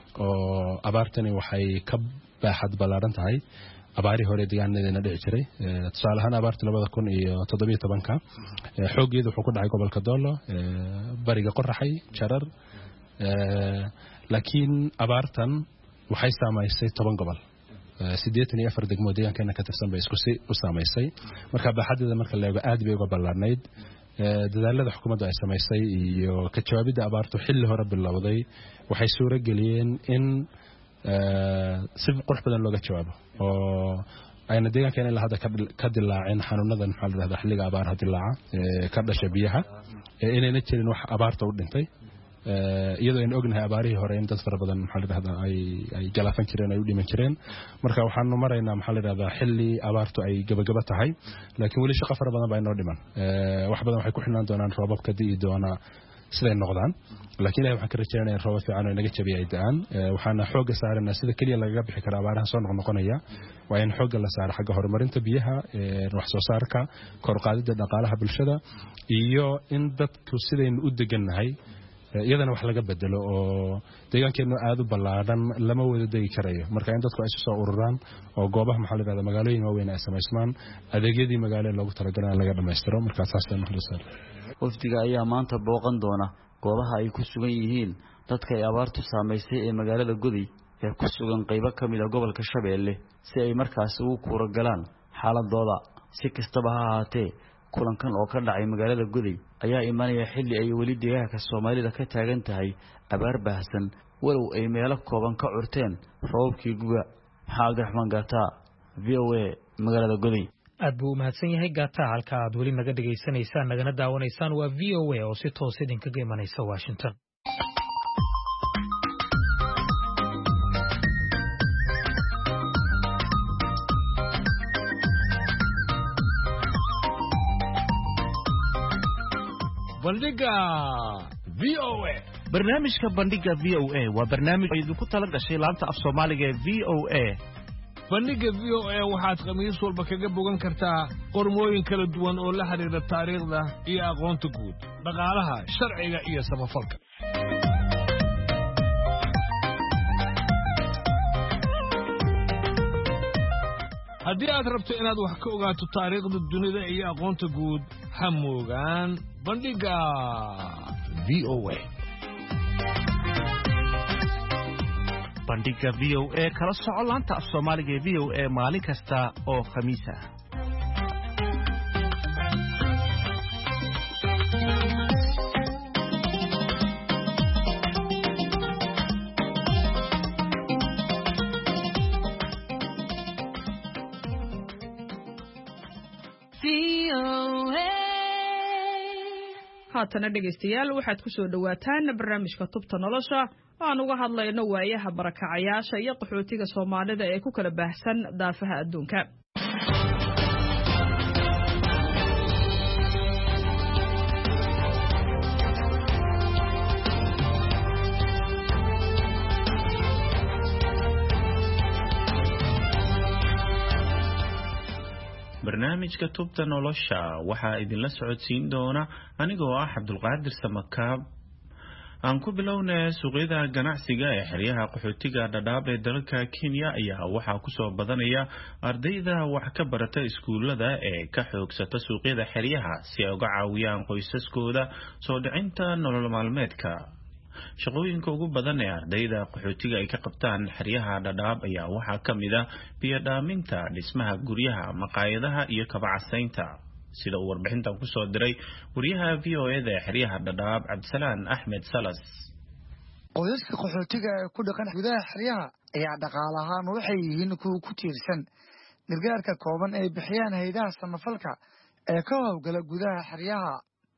oo abaartani waxay ka baaxad ballaaran tahay abaarihii hore deegaanadeena dhici jiray. tusaale ahaan abaarta labada kun iyo toddoba iyo tobanka xooggeedu wuxuu ku dhacay gobolka Doolo, bariga Qoraxay, Jarar. laakiin abaartan waxay saameysay toban gobol. sideetan iyo afar degmo deegaankeena ka tirsan bay isku si u saameysay. marka baaxadda marka la eego aad bay uga ballaarnayd. dadaalada xukuumadda ay sameysay iyo ka jawaabidda abaartu xilli hore bilowday waxay suuro geliyeen in si qurux badan looga jawaabo oo ayna deegaankeena ilaa hadda ka dilaacin xanuunadan maxaa la yiraahdaa xilliga abaaraha dilaaca ka dhasha biyaha inayna jirin wax abaarta u dhintay. iyadoo aan ognahay abaarihii hore in dad fara badan maxaa la yiraahdaa ay ay galafan jireen ay u dhiman jireen. marka waxaanu maraynaa maxaa la yiraahdaa xilli abaartu ay gabagaba tahay laakiin wali shaqo fara badan baa inoo dhiman. wax badan waxay ku xirnaan doonaan roobabka di'i doona siday noqdaan laakiin ilaahay waxaan ka rajaynayaa in roobab fiican oo inaga jabiyo ay da'aan. waxaana xooga saarnaa sida kaliya lagaga bixi karo abaaraha soo noqnoqonaya waa in xooga la saaro xagga horumarinta biyaha, wax soo saarka, kor u qaadidda dhaqaalaha bulshada iyo in dadku sidaynu u degannahay iyadana wax laga bedelo oo deegaankeenu aad u ballaaran lama wada degi karayo. marka in dadku ay soo ururaan oo goobaha maxaa la yiraahdaa magaalooyin waaweyn ay sameysmaan adeegyadii magaalada loogu talagalay laga dhameystiro. marka saasaan maxluusan wafdiga ayaa maanta booqan doona goobaha ay ku sugan yihiin dadka ay abaartu saameysay ee magaalada Gudi ee ku sugan qaybo kamid ah gobolka Shabeelle si ay markaas ugu kuura galaan xaaladooda. si kastaba ha ahaatee kulankan oo ka dhacay magaalada Gudi ayaa imanaya xilli ay wali deegaanka Soomaalida ka taagan tahay abaar baahsan walow ay meelo kooban ka curteen roobkii guga. Cabdiraxmaan Gaata, V O A, magaalada Gudi. aad buu u mahadsan yahay Gaata. halka aad weli naga dhageysanaysaan nagana daawanaysaan waa V O A oo si toos idinkaga imanaysa Washington. bandhiga v o a barnaamijka bandhiga v o a waa barnaamij idinku tala gashay laanta af soomaaliga ee v o a bandhiga v o a waxaad khamiis walba kaga bogan kartaa qormooyin kala duwan oo la xiriira taariikhda iyo aqoonta guud dhaqaalaha sharciga iyo samafalka haddii aad rabto inaad wax ka ogaato taariikhda dunida iyo aqoonta guud ha moogaan bandhiga v o a bandhiga v o a kala soco laanta af soomaaliga ee v o a maalin kasta oo khamiis ah haatana dhegaystayaal waxaad ku soo dhowaataan barnaamijka tubta nolosha aan uga hadlayno waayaha barakacayaasha iyo qaxootiga Soomaalida ee ku kala baahsan daafaha adduunka. barnaamijka tubta nolosha waxaa idinla socodsiin doona anigoo ah Cabdulqaadir Samakaab aan ku bilownaa suuqyada ganacsiga ee xeryaha qaxootiga Dadaab ee dalka Kenya ayaa waxaa ku soo badanaya ardayda wax ka barata iskuulada ee ka xoogsata suuqyada xeryaha si ay uga caawiyaan qoysaskooda soo dhicinta nolol maalmeedka shaqooyinka ugu badan ee ardayda qaxootiga ay ka qabtaan xeryaha Dadaab ayaa waxaa kamid ah biyo dhaaminta dhismaha guryaha maqaayadaha iyo kabacasaynta sida uu warbixintan ku soo diray wariyaha V O A da xeryaha Dadaab Cabdisalaan Axmed Salas qoysaska qaxootiga ee ku dhaqan gudaha xeryaha ayaa dhaqaale ahaan waxay yihiin kuwa ku tiirsan gargaarka kooban ee bixiyaan hay'adaha samafalka ee ka howlgala gudaha xeryaha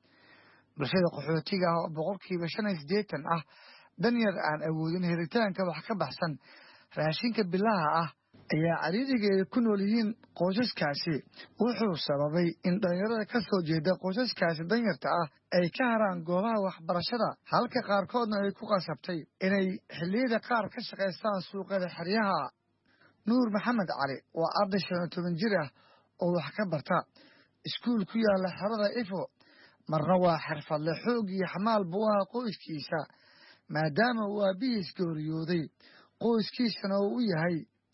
bulshada qaxootiga ah oo boqolkiiba shan iyo siddeetan ah danyar aan awoodin helitaanka wax ka baxsan raashinka bilaha ah ayaa cariirigeeda ku nool yihiin qoysaskaasi wuxuu sababay in dhalinyarada ka soo jeeda qoysaskaasi danyarta ah ay ka haraan goobaha waxbarashada halka qaarkoodna ay ku qasabtay inay xilliyada qaar ka shaqaystaan suuqyada xeryaha nuur maxamed cali waa arday shan iyo toban jir ah oo wax ka barta iskuul ku yaala xerada ifo marna waa xirfadle xoog iyo xamaal buu ahaa qoyskiisa maadaama uu aabihiis geeriyooday qoyskiisana uu u yahay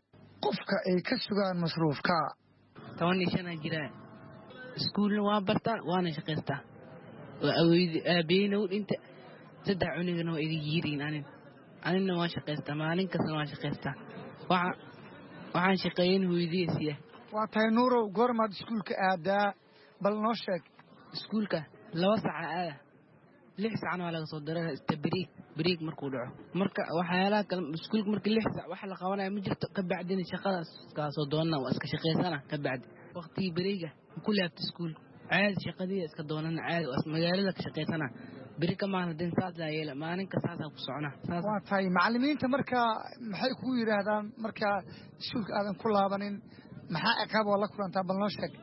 qofka ay ka sugaan masruufka toban iyo shan jiraa iskuulna waa bartaa waana shaqaystaa waa awoodi aabeyna u dhinta saddex cunugana waa iga yiiriin anin anina waan shaqaystaa maalin kastana waan shaqaystaa waxa waxaan shaqeeyin hooyadiisiya waa tahay nuurow goormaad iskuulka aadaa bal noo sheeg iskuulka laba saac aada lix saacna waa laga soo daraa ista bariig bariig markuu dhaco marka waxyaalaha kale iskuulka markii lix saac waxa la qabanaya ma jirto ka bacdina shaqadaas ka soo doonana waa iska shaqeysana ka bacdi waqtigii bariiga ku laabta iskuulka caadi shaqadii iska doonana caadi waa magaalada ka shaqeysana bari ka maalin saas la yeela maalin ka saas ku socona saas waa tahay macallimiinta marka maxay ku yiraahdaan marka iskuulka aadan ku laabanin maxaa ciqaab wala kulantaa bal noo sheeg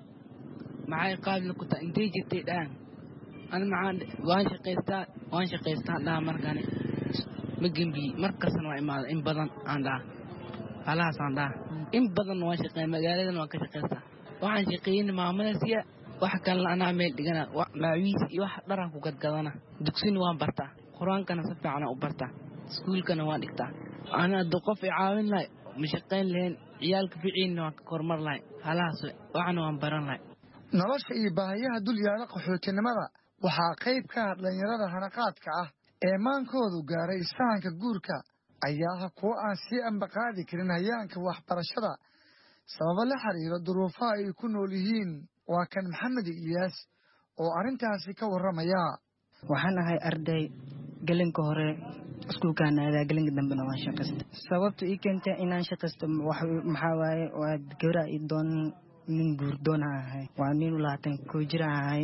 maxay qaabla ku taa intee jirtay dhaan أنا معان وان شقيستا وان شقيستا لا مركاني مجنبي مركزنا وإمال إن بدن عنده خلاص عنده إن بدن وان شقين مجالدنا وان كشقيستا وان شقين مع منسيا وحكى لنا عمل دجنا معويس يوح درا وقد قدنا دكسين وان برتا قرآن كان سفع أنا وبرتا سكول كان وان إكتا أنا دقف عاون لا مشقين لين عيالك في عين وان كورمر لا خلاص وان وان بران لا nolosha iyo baahiyaha dul yaala qaxootinimada waxaa qayb ka ah dhalinyarada hanaqaadka ah ee maankoodu gaaray isfahanka guurka ayaa ah kuwo aan sii ambaqaadi karin hayaanka waxbarashada sababo la xiriira duruufaha ay ku nool yihiin waa kan maxamed iyaas oo arrintaasi ka warramaya waxaan ahay arday gelinka hore iskuulkaan aadaa gelinka dambena waan shaqaysta sababta ii keentay inaan shaqaysto maxaa waaye waa gabra ii doon nin guurdoon ahay waa nin labaatan koo jir ahay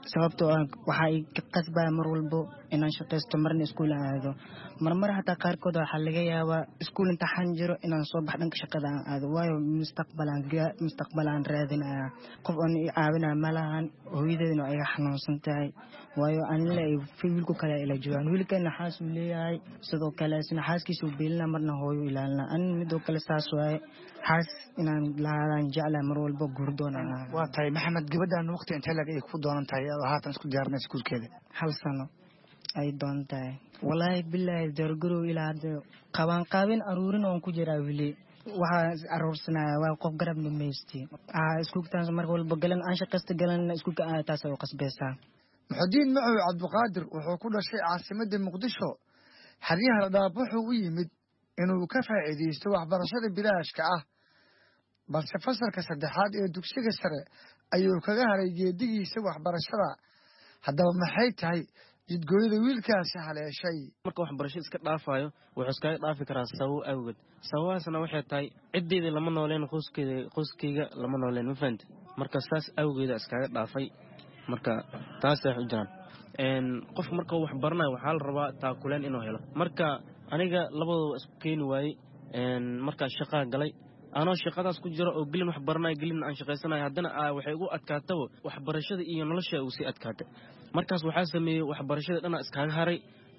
sababtoo ah waxa ay ka qasbaa mar walbo inaan shaqaysto marna iskuul aado marmar hataa qaarkood waxaa laga yaabaa iskuul inta xan jiro inaan soo bax dhanka shaqada aan aado waayo mustaqbalaan mustaqbalaan raadinaya qof aan i caawinaya malahan hooyadeedna ay xanuunsan tahay waayo anila ay wiilku kale ila joogaan wiilkana xaas uu leeyahay sidoo kale isna xaaskiisu beelna marna hooyo ilaalna an midoo kale saas waaye xaas inaan lahaadaan jeclaa mar walba gurdoonana waa tahay maxamed gabadhan waqti intee lag ay ku doonan tahay oo haatan isku diyaarinay iskuulkeeda hal sano ay doon tahay wallaahi bilaahi dargarow ilaa hadda qabaan qaabin aruurin oon ku jiraa wili waxaa aruursanaya waa qof garab dhamaysti iskuulkaas mar walba galan aan shaqaysta galan iskuulka taas ay qasbaysaa muxudiin macow cabdiqaadir wuxuu ku dhashay caasimadda muqdisho xeryaha dhadhaab wuxuu u yimid inuu ka faa'iidaysto waxbarashada bilaashka ah balse fasalka saddexaad ee dugsiga sare ayuu kaga haray geedigiisa waxbarashada haddaba maxay tahay jidgooyada wiilkaasi haleeshay marka waxbarasho iska dhaafayo wuxuu iskaga dhaafi karaa sababo awgeed sababahaasna waxay tahay ciddeeda lama nooleen qoyskeeda qoyskeyga lama nooleen ma fahanta marka saas awgeeda iskaga dhaafay marka taasay u jiraan qof marka wax baranayo waxaa la rabaa taakuleen inuu helo marka aniga labadooda isku keeni waayey markaa shaqaa galay anoo shaqadaas ku jiro oo gelin wax baranayo gelin aan shaqaysanayo haddana waxay ugu adkaataba waxbarashada iyo nolosha uu sii adkaatay markaas waxaa sameeyey waxbarashada dhana iskaaga haray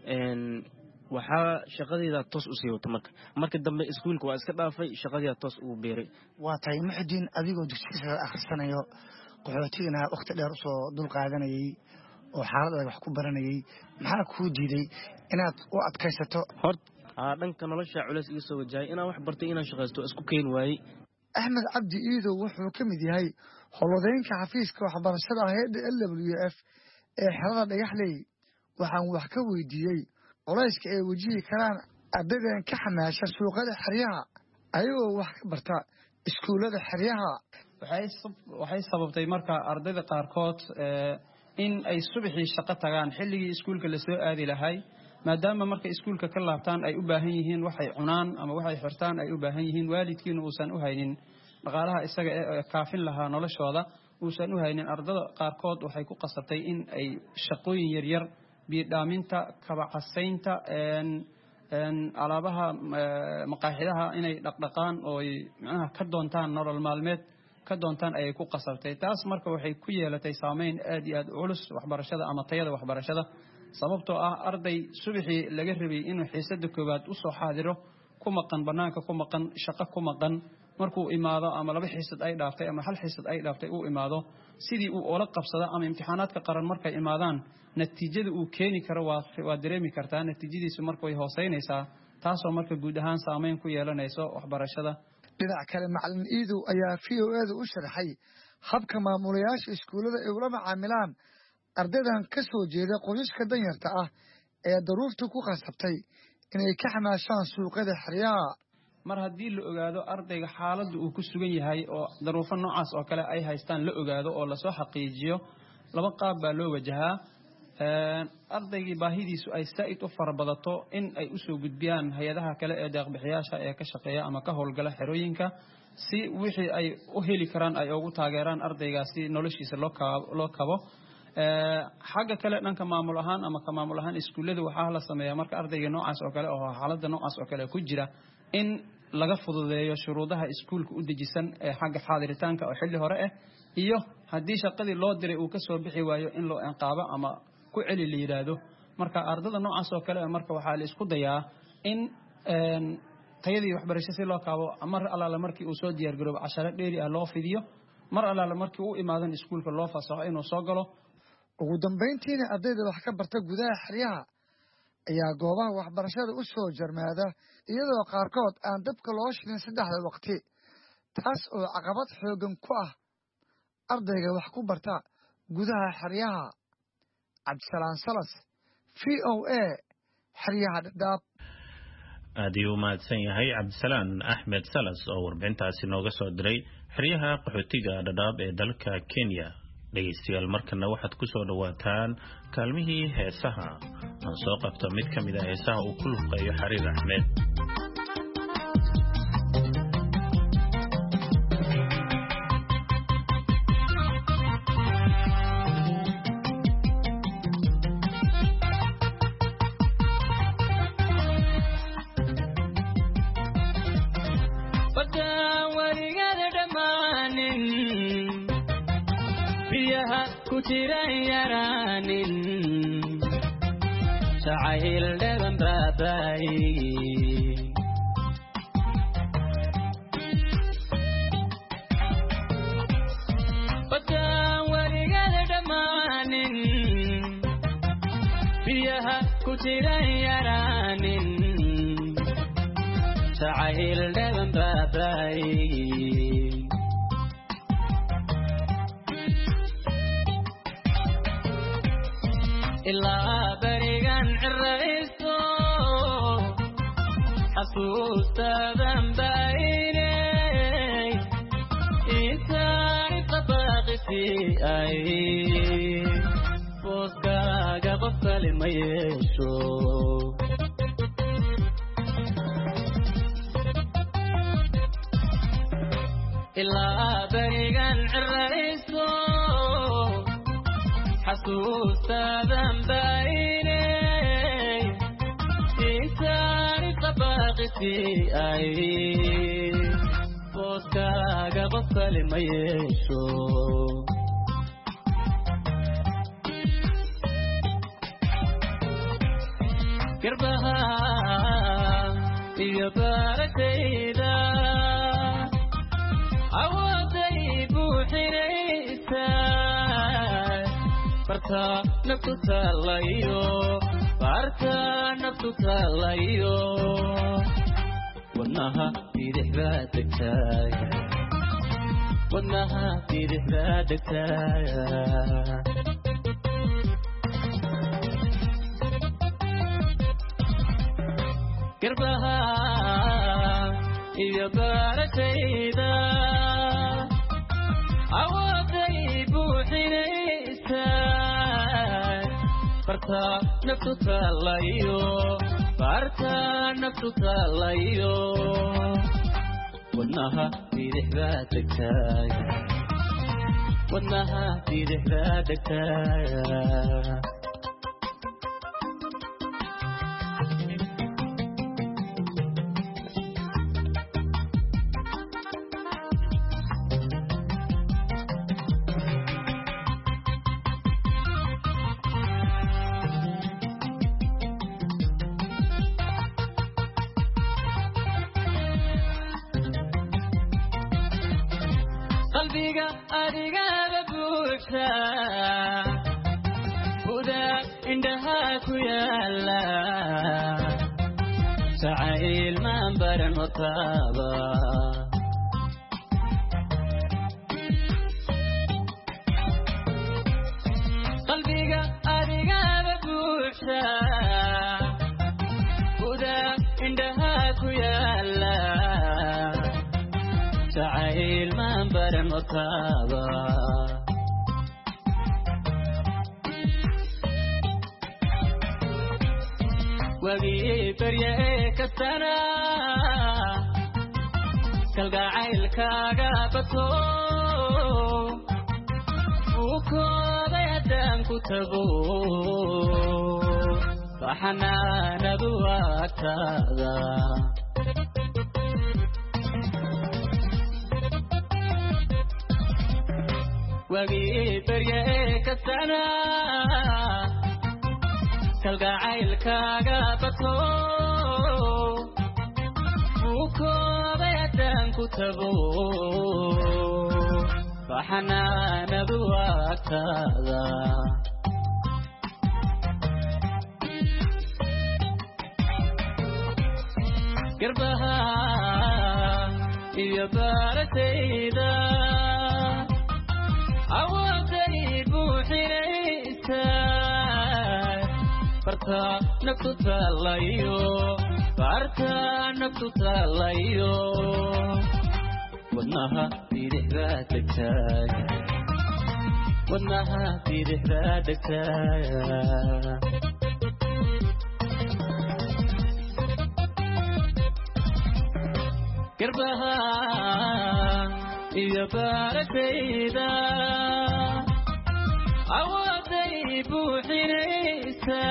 waxaa shaqadeeda toos u sii wata marka marka dambe iskuulka waa iska dhaafay shaqadeeda toos ugu beeray waa tahay muxudiin adigoo dugsiga sare akhrisanayo qaxootigana waqti dheer usoo dul qaadanayay oo xaalad adag wax ku baranayay maxaa kuu diiday inaad u adkaysato dhanka nolosha culays iga soo wajahay inaan wax bartay inaan shaqaysto isku keeni waayey axmed cabdi iidow wuxuu ka mid yahay howlwadeynka xafiiska waxbarashada hay'adda l w f ee xerada dhagaxley waxaan wax ka weydiiyey culayska ay wajihi karaan ardaydan ka xamaasha suuqada xeryaha ayagoo wax ka barta iskuullada xeryaha waxay sababtay marka ardayda qaarkood in ay subaxii shaqo tagaan xilligii iskuulka lasoo aadi lahay maadaama marka iskuulka ka laabtaan ay u baahan yihiin waxay cunaan ama waxay xirtaan ay u baahan yihiin waalidkiina uusan u haynin dhaqaalaha isaga ee kaafin lahaa noloshooda uusan u haynin ardada qaarkood waxay ku qasabtay in ay shaqooyin yaryar biidhaaminta kabacasaynta alaabaha maqaaxidaha inay dhaqdhaqaan oo ay macnaha ka doontaan nolol maalmeed ka doontaan ayay ku qasabtay taas marka waxay ku yeelatay saameyn aad iyo aad culus waxbarashada ama tayada waxbarashada sababtoo ah arday subaxii laga rabay inuu xiisada koowaad u soo xaadiro ku maqan banaanka ku maqan shaqo ku maqan markuu imaado ama laba xiisad ay dhaaftay ama hal xiisad ay dhaaftay uu imaado sidii uu oola qabsada ama imtixaanaadka qaran markay imaadaan natiijada uu keeni karo waa waa dareemi kartaa natiijadiisu marka way hooseynaysaa taasoo marka guud ahaan saameyn ku yeelanayso waxbarashada dhinac kale macalin iidow ayaa v o eeda u sharaxay habka maamulayaasha iskuullada ay ula macaamilaan ardaydan ka soo jeeda qoysaska danyarta ah ee daruurta ku qasabtay inay ka xamaashaan suuqyada xeryaha mar haddii la ogaado ardayga xaaladda uu ku sugan yahay oo daruufo noocaas oo kale ay haystaan la ogaado oo lasoo xaqiijiyo laba qaab baa loo wajahaa ardaygii baahidiisu ay saa'id u farabadato in ay u soo gudbiyaan hay-adaha kale ee deeqbixiyaasha ee ka shaqeeya ama ka howlgala xerooyinka si wixii ay u heli karaan ay ugu taageeraan ardaygaasi noloshiisa loo kabo xagga kale dhanka maamul ahaan ama ka maamul ahaan iskuullada waxaa la sameeyaa marka ardayga noocaas oo kale oo xaaladda noocaas oo kale ku jira in laga fududeeyo shuruudaha iskuulka u dejisan ee xagga xaadiritaanka oo xilli hore ah iyo haddii shaqadii loo diray uu ka soo bixi waayo in loo inqaabo ama ku celi la yidhaahdo marka ardada noocaas oo kale marka waxaa la isku dayaa in tayadii waxbarasho si loo kaabo mar allaala markii uu soo diyaargaroobo casharo dheeri ah loo fidiyo mar allaala markii uu imaadan iskuulka loo fasaxo inuu soo galo ugu dambayntiina ardayda wax ka barta gudaha xeryaha ayaa goobaha waxbarashada u soo jarmaada iyadoo qaarkood aan dabka loo shidin saddexda waqti taas oo caqabad xooggan ku ah ardayga wax ku barta gudaha xeryaha cabdisalaan salas v o a xeryaha dhadhaab aad ayuu u mahadsan yahay cabdisalaan axmed salas oo warbixintaasi nooga soo diray xeryaha qaxootiga dhadhaab ee dalka kenya dhegaystayaal markana waxaad ku soo dhawaataan kaalmihii heesaha aan soo qabto mid ka mid a heesaha uu ku luqeeyo xariir axmed jiran yaraanin jacayl dhagan baabay badan weligeeda dhammaanin biyaha ku jiran yaraanin jacayl dhagan baabay ilaa berigan cirayso xasuustaadan baynay intaani qabaaqisi ay booskaaga qof kale ma yeesho ilaa berigan cirayso xasuustaadan baynay intaani qabaaqisi ay booskaaga qof kale ma yeesho garbaha iyo baaragtayda awooday buuxinaysa barta naftu taalayo barta naftu taalayo wadnaha bidixbaa degtaay wadnaha bidixbaa degtaay garbaha iyo baaragtayda awooday buuxinaysa barta naftu taalayo barta naftu taalayo wadnaha bidixbaa degtaay wadnaha bidixbaa degtaay qalbiga adigaba buuxa huda indhaha ku yaala jacayl maan baran hortaaba qalbiga adigaba buuxa huda indhaha ku yaala jacayl maan baran hortaaba wagii barya ee kastana kalgacaylkaaga bato uu kooday haddaan ku tago baxanaanadu agtaada wagii barya ee kastana kalgacaylkaaga bato uu kooday haddaan ku tago baxanaanadu agtaada garbaha iyo baaragtayda awooday buuxinaysa barta naftu taalayo barta naftu taalayo wadnaha bidixbaa degtaay wadnaha bidixbaa degtaay garbaha iyo baaragtayda awooday buuxinaysa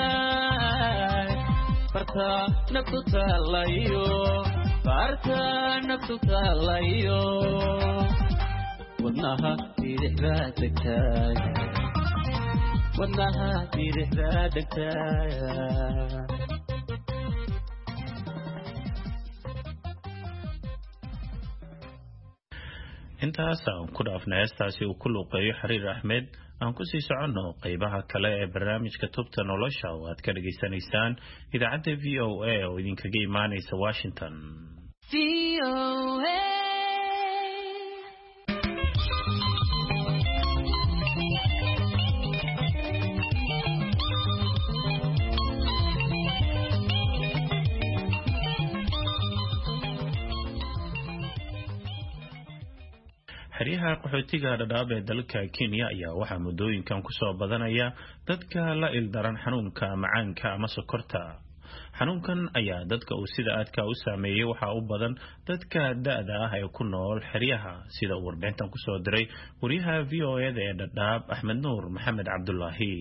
barta naftu taalayo barta naftu taalayo wadnaha bidixbaa degtaay wadnaha bidixda dhegtaa intaas aan ku dhaafnay heestaasi uu ku luuqeeyo Xariir Axmed aan ku sii soconno qaybaha kale ee barnaamijka Tubta Nolosha oo aad ka dhageysanaysaan idaacadda V O A oo idinkaga imaanaysa Washington. V O A xeryaha qaxootiga dhadhaab ee dalka Kenya ayaa waxaa muddooyinkan ku soo badanaya dadka la ildaran xanuunka macaanka ama sokorta. xanuunkan ayaa dadka uu sida aadka u saameeyay waxa u badan dadka da'da ah ee ku nool xeryaha sida uu warbixintan ku soo diray wariyaha V O A ee dhadhaab Axmed Nuur Maxamed Cabdullaahi.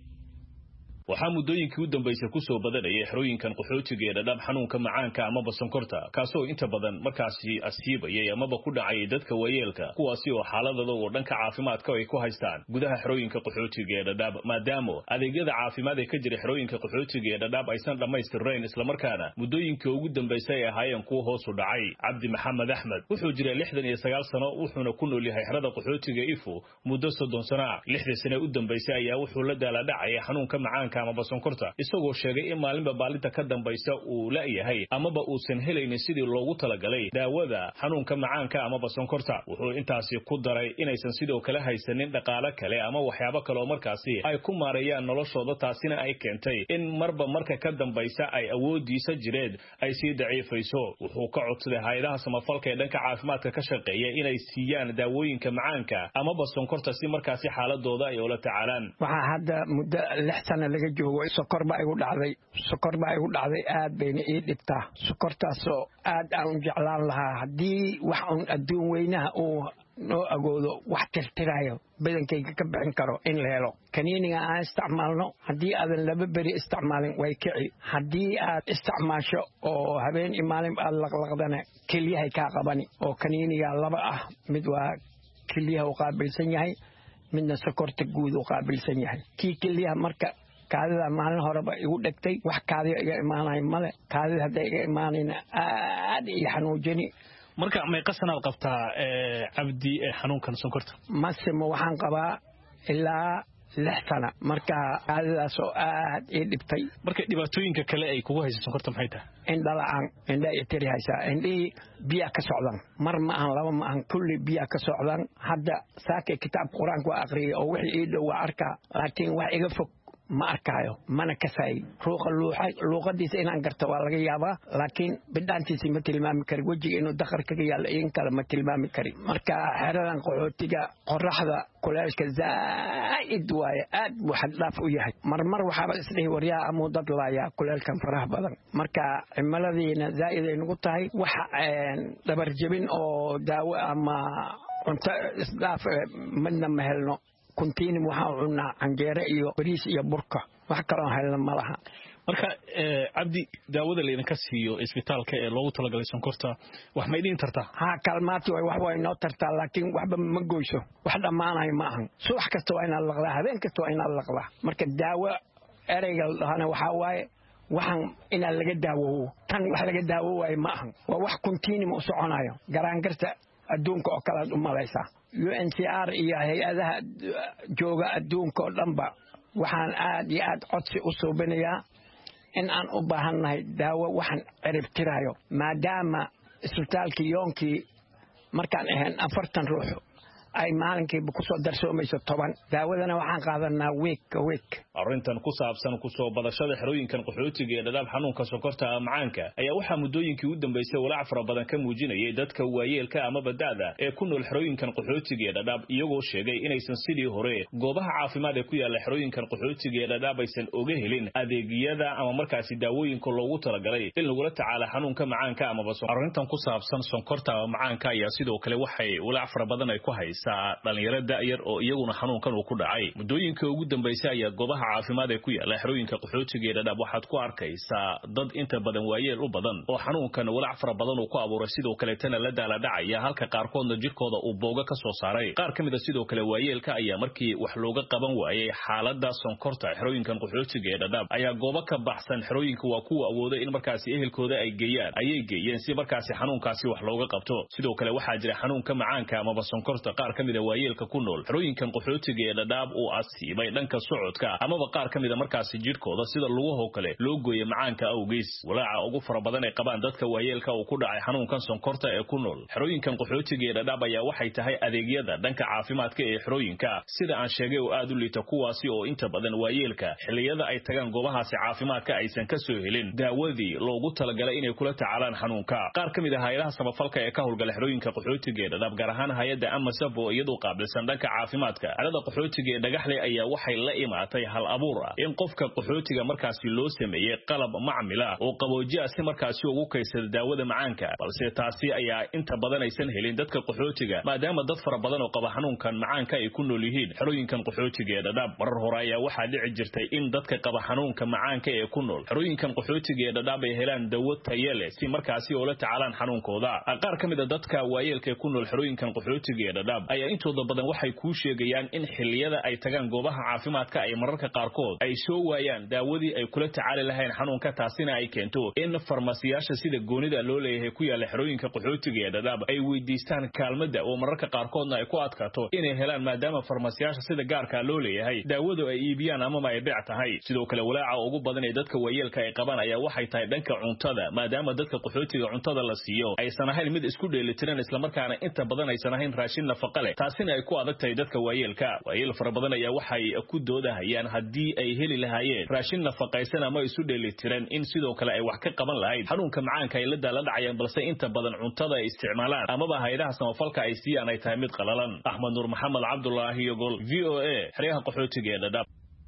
waxaa muddooyinkii u dambeysay ku soo badanayay xerooyinkan qaxootiga ee dhadhaab xanuunka macaanka amaba sonkorta kaasoo inta badan markaasi asiibayay amaba ku dhacay dadka waayeelka kuwaasi oo xaaladooda oo dhanka caafimaadka ay ku haystaan gudaha xerooyinka qaxootiga ee dhadhaab maadaama adeegyada caafimaad ee ka jira xerooyinka qaxootiga ee dhadhaab aysan dhammaystirnayn islamarkaana muddooyinkii ugu dambeysay ay ahaayeen kuwa hoos u dhacay. cabdi maxamed axmed wuxuu jiray lixdan iyo sagaal sano wuxuuna ku nool yahay xerada qaxootiga ifo muddo soddon sano ah. lixdii sano u dambeysay ayaa wuxuu la daaladhacay xanuunka macaanka amaba sonkorta isagoo sheegay in maalinba baalinta ka dambaysa uu la yahay amaba uusan helaynin sidii loogu talagalay daawada xanuunka macaanka amaba sonkorta. wuxuu intaasi ku daray inaysan sidoo kale haysanin dhaqaale kale ama waxyaabo kale oo markaasi ay ku maareeyaan noloshooda taasina ay keentay in marba marka ka dambaysa ay awoodiisa jireed ay sii daciifayso. wuxuu ka codsaday hay'adaha samafalka ee dhanka caafimaadka ka shaqeeya inay siiyaan daawooyinka macaanka amaba sonkorta si markaasi xaaladooda ay ula tacaalaan. waxaa hadda muddo lix sano laga joogo sokor baa igu dhacday sokor baa igu dhacday aad bayna ii dhibtaa. sokortaasoo aad aan u jeclaan lahaa haddii wax uun adduun weynaha uu noo agoodo wax tirtirayo badankayga ka bixin karo in la helo. kaniiniga aan isticmaalno haddii aadan laba beri isticmaalin way kici, haddii aad isticmaasho oo habeen iyo maalin aad laqlaqdana kelyahay kaa qabani. oo kaniiniga laba ah, mid waa kelyaha u qaabilsan yahay, midna sokorta guud u qaabilsan yahay. kii kelyaha marka kaadida maalin horeba igu dhegtay wax kaadiyo iga imaanay male. kaadida hadday iga imaanayna aad ii xanuujini. marka meeqa sanaad qabtaa cabdi xanuunkan sonkorta? masimo waxaan qabaa ilaa lix sana. marka kaadidaasoo aad ii dhibtay. marka dhibaatooyinka kale ay kugu haysa sonkorta maxay tahay? indha la'aan, indha i tiri haysaa, indhihii biyaa ka socdaan. mar ma ahan laba ma ahan kulli biyaa ka socdaan. hadda saakay kitaabka qur-aanka waa aqriyay oo wixii ii dhow waa arkaa, laakiin wax iga fog ma arkaayo, mana kasaayi. ruuqa luuqadiisa inaan garto waa laga yaabaa, laakiin bidhaantiisa ma tilmaami kari. wejiga inuu dakhar kaga yaallo in kale ma tilmaami kari. marka xeradan qaxootiga qoraxda kuleelka zaa'id waaye, aad buu xaddhaaf u yahay. marmar waxaaba isdhihi waryaa amuu dad laayaa kuleelkan faraha badan. marka cimiladiina zaa'id ay nagu tahay. wax dhabarjebin oo daawo ama cunto isdhaaf midna ma helno. kuntiinim waxaan cunnaa canjeere iyo bariis iyo burka, wax kaloo helna ma laha. marka cabdi daawada laydinka siiyo isbitaalka ee loogu talagalay sonkorta wax ma idin tartaa? ha kalmaati way wax way noo tartaa, laakiin waxba ma goyso, wax dhammaanay ma ahan. subax kasta waa inaad laqdaa, habeen kasta waa inaad laqdaa. marka daawo ereyga lahana waxaa waaye waxaan inaan laga daawowo. tan wax laga daawo waaye ma ahan, waa wax kuntiinim u soconayo. garaangarta adduunka oo kale aad u malaysaa. U N H C R iyo hay-adaha jooga adduunka oo dhanba waxaan aad iyo aad codsi u suubinayaa in aan u baahannahay daawo waxaan ciribtirayo, maadaama isbitaalkii yoonkii markaan ahayn afartan ruux ay maalinkiiba ku soo darsoomayso toban. daawadana waxaan qaadanaa week week. arrintan ku saabsan ku soo badashada xerooyinkan qaxootiga ee dhadhaab xanuunka sonkorta macaanka ayaa waxaa muddooyinkii u dambeysay walaac fara badan ka muujinayay dadka waayeelka ama bada'da ee ku nool xerooyinkan qaxootiga ee dhadhaab, iyagoo sheegay inaysan sidii hore goobaha caafimaad ee ku yaala xerooyinkan qaxootiga ee dhadhaab aysan oga helin adeegyada ama markaasi daawooyinka loogu talagalay in lagula tacaala xanuunka macaanka amaba arrintan ku saabsan sonkorta macaanka ayaa sidoo kale waxay walaac fara badan ay ku haysaa arkaysaa dhalinyaro da'yar oo iyaguna xanuunkan uu ku dhacay muddooyinka ugu dambeysay ayaa goobaha caafimaad ee ku yaala xerooyinka qaxootiga ee Dadaab waxaad ku arkaysaa dad inta badan waayeel u badan oo xanuunkan walaac fara badan uu ku abuuray sidoo kale tan la daala dhacaya halka qaarkoodna jirkooda uu booga ka soo saaray qaar kamid ah sidoo kale waayeelka ayaa markii wax looga qaban waayay xaaladda sonkorta xerooyinkan qaxootiga ee Dadaab ayaa goobo ka baxsan xerooyinka waa kuwa awooday in markaasi ehelkooda ay geeyaan ayay geeyeen si markaasi xanuunkaasi wax looga qabto sidoo kale waxaa jira xanuunka macaanka ama sonkorta qaar kamid ah waayeelka ku nool xerooyinkan qaxootiga ee Dadaab uu asiibay dhanka socodka ama qaar kamid ah markaasi jirkooda sida lugaha kale loo gooyay macaanka awgees walaaca ugu fara badan ay qabaan dadka waayeelka uu ku dhacay xanuunkan sonkorta ee ku nool xerooyinkan qaxootiga ee Dadaab ayaa waxay tahay adeegyada dhanka caafimaadka ee xerooyinka sida aan sheegay oo aad u liita kuwaasi oo inta badan waayeelka xilliyada ay tagaan goobahaasi caafimaadka aysan ka soo helin daawadii loogu talagalay inay kula tacaalaan xanuunka qaar kamid ah hay'adaha samafalka ee ka howlgala xerooyinka qaxootiga ee Dadaab gaar ahaan hay'adda Amasab oo iyadoo qaabilsan dhanka caafimaadka alada qaxootiga ee Dhagaxle ayaa waxay la imaatay hal abuur ah in qofka qaxootiga markaasi loo sameeyay qalab macmila oo qaboojiya si markaasi ugu kaysada daawada macaanka balse taasi ayaa inta badan aysan helin dadka qaxootiga maadaama dad fara badan oo qaba xanuunkan macaanka ay ku nool yihiin xerooyinkan qaxootiga ee Dadaab marar hore ayaa waxaa dhici jirtay in dadka qaba xanuunka macaanka ee ku nool xerooyinkan qaxootiga ee Dadaab ay helaan dawo tayo leh si markaasi oo la tacaalaan xanuunkooda qaar kamid ah dadka waayeelka ee ku nool xerooyinkan qaxootiga ee Dadaab ayaa intooda badan waxay ku sheegayaan in xilliyada ay tagaan goobaha caafimaadka ay mararka qaarkood ay soo waayaan daawadii ay kula tacaali lahayn xanuunka taasina ay keento in farmasiyasha sida goonida loo leeyahay ku yaala xerooyinka qaxootiga ee Dadaab ay weydiistaan kaalmada oo mararka qaarkoodna ay ku adkaato inay helaan maadaama farmasiyasha sida gaarka loo leeyahay daawadu ay iibiyaan ama ay beec tahay sidoo kale walaaca ugu badan ee dadka waayeelka ay qabaan ayaa waxay tahay dhanka cuntada maadaama dadka qaxootiga cuntada la siiyo aysan ahayn mid isku dheelitiran isla markaana inta badan aysan ahayn raashin nafaqo leh taasina ay ku adag tahay dadka waayeelka waayeel fara badan ayaa waxay ku doodahayaan haddii ay heli lahaayeen raashin nafaqaysan ama isu dheelitiran in sidoo kale ay wax ka qaban lahayd xanuunka macaanka ay la daala dhacayaan balse inta badan cuntada ay isticmaalaan amaba hay'adaha samafalka ay siiyaan ay tahay mid qalalan Axmed Nuur Maxamed Cabdullaahi Yogol V O A xeryaha qaxootiga ee Dadaab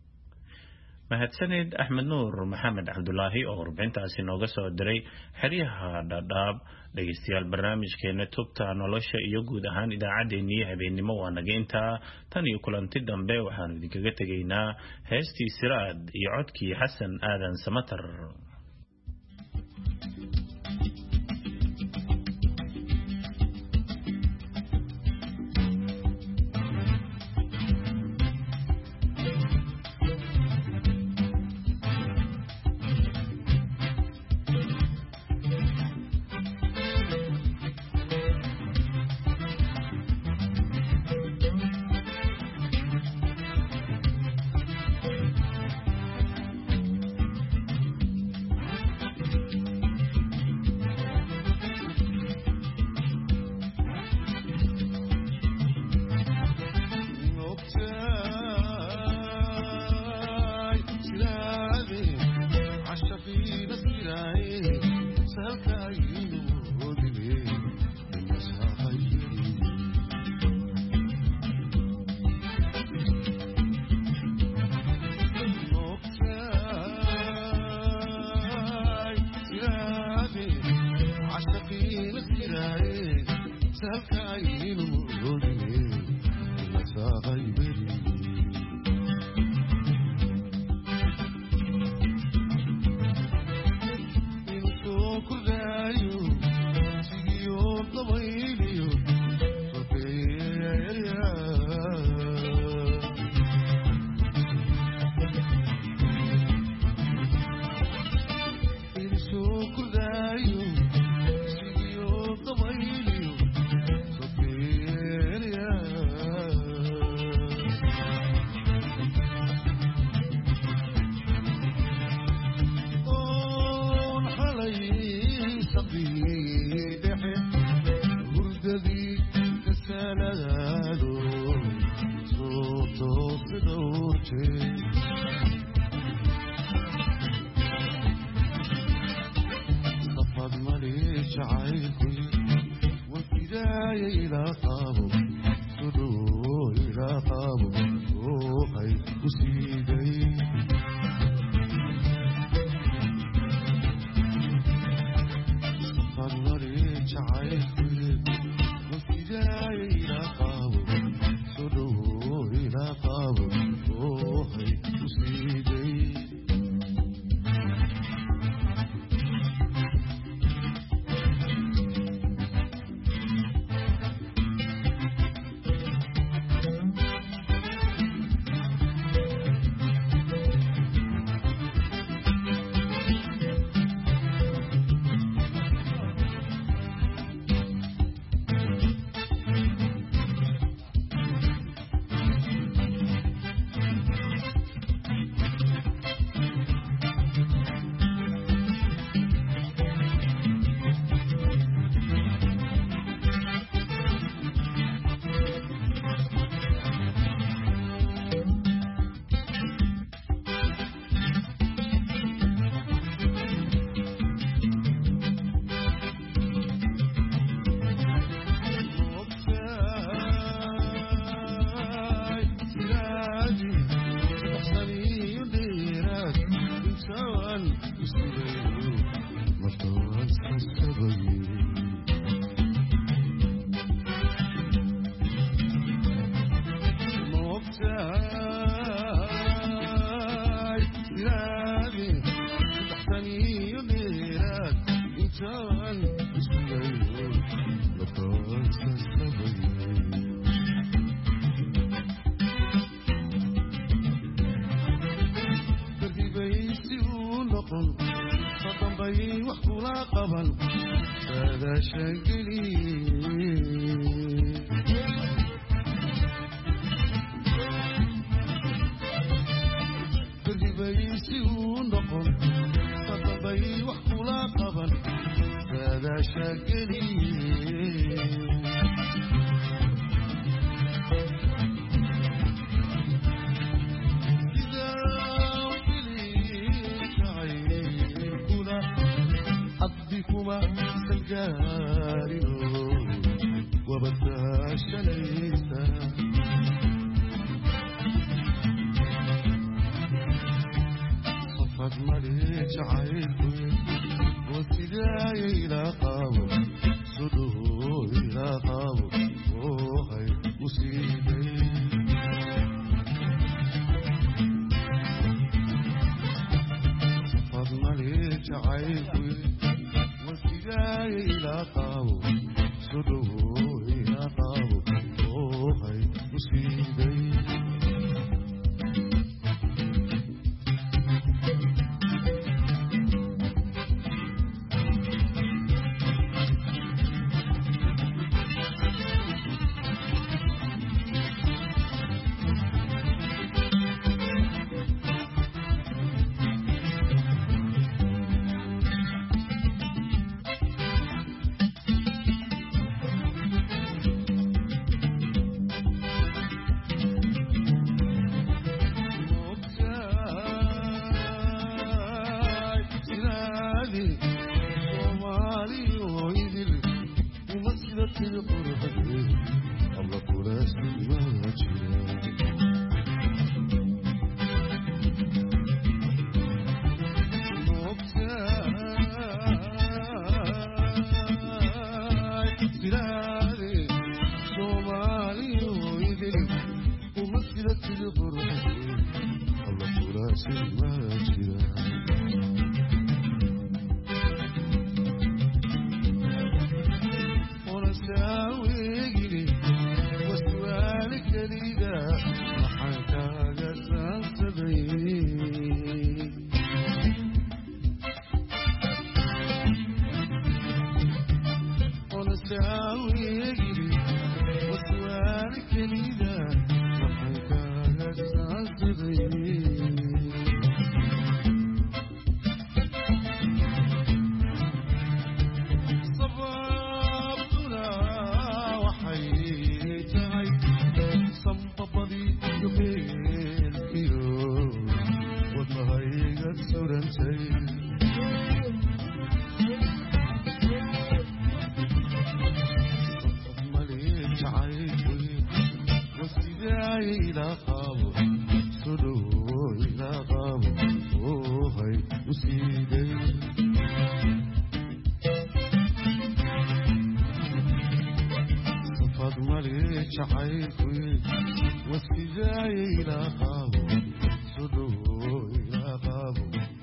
mahadsanid Axmed Nuur Maxamed Cabdullaahi oo warbixintaasi nooga soo diray xeryaha Dadaab dhegeystayaal barnaamijkeena tubta nolosha iyo guud ahaan idaacadeennii habeenimo waa naga intaa tan iyo kulanti dambe waxaanu idinkaga tegaynaa heestii Siraad iyo codkii Xasan Aadan Samatar Child, وسجاي إلى قابو سدو إلى قابو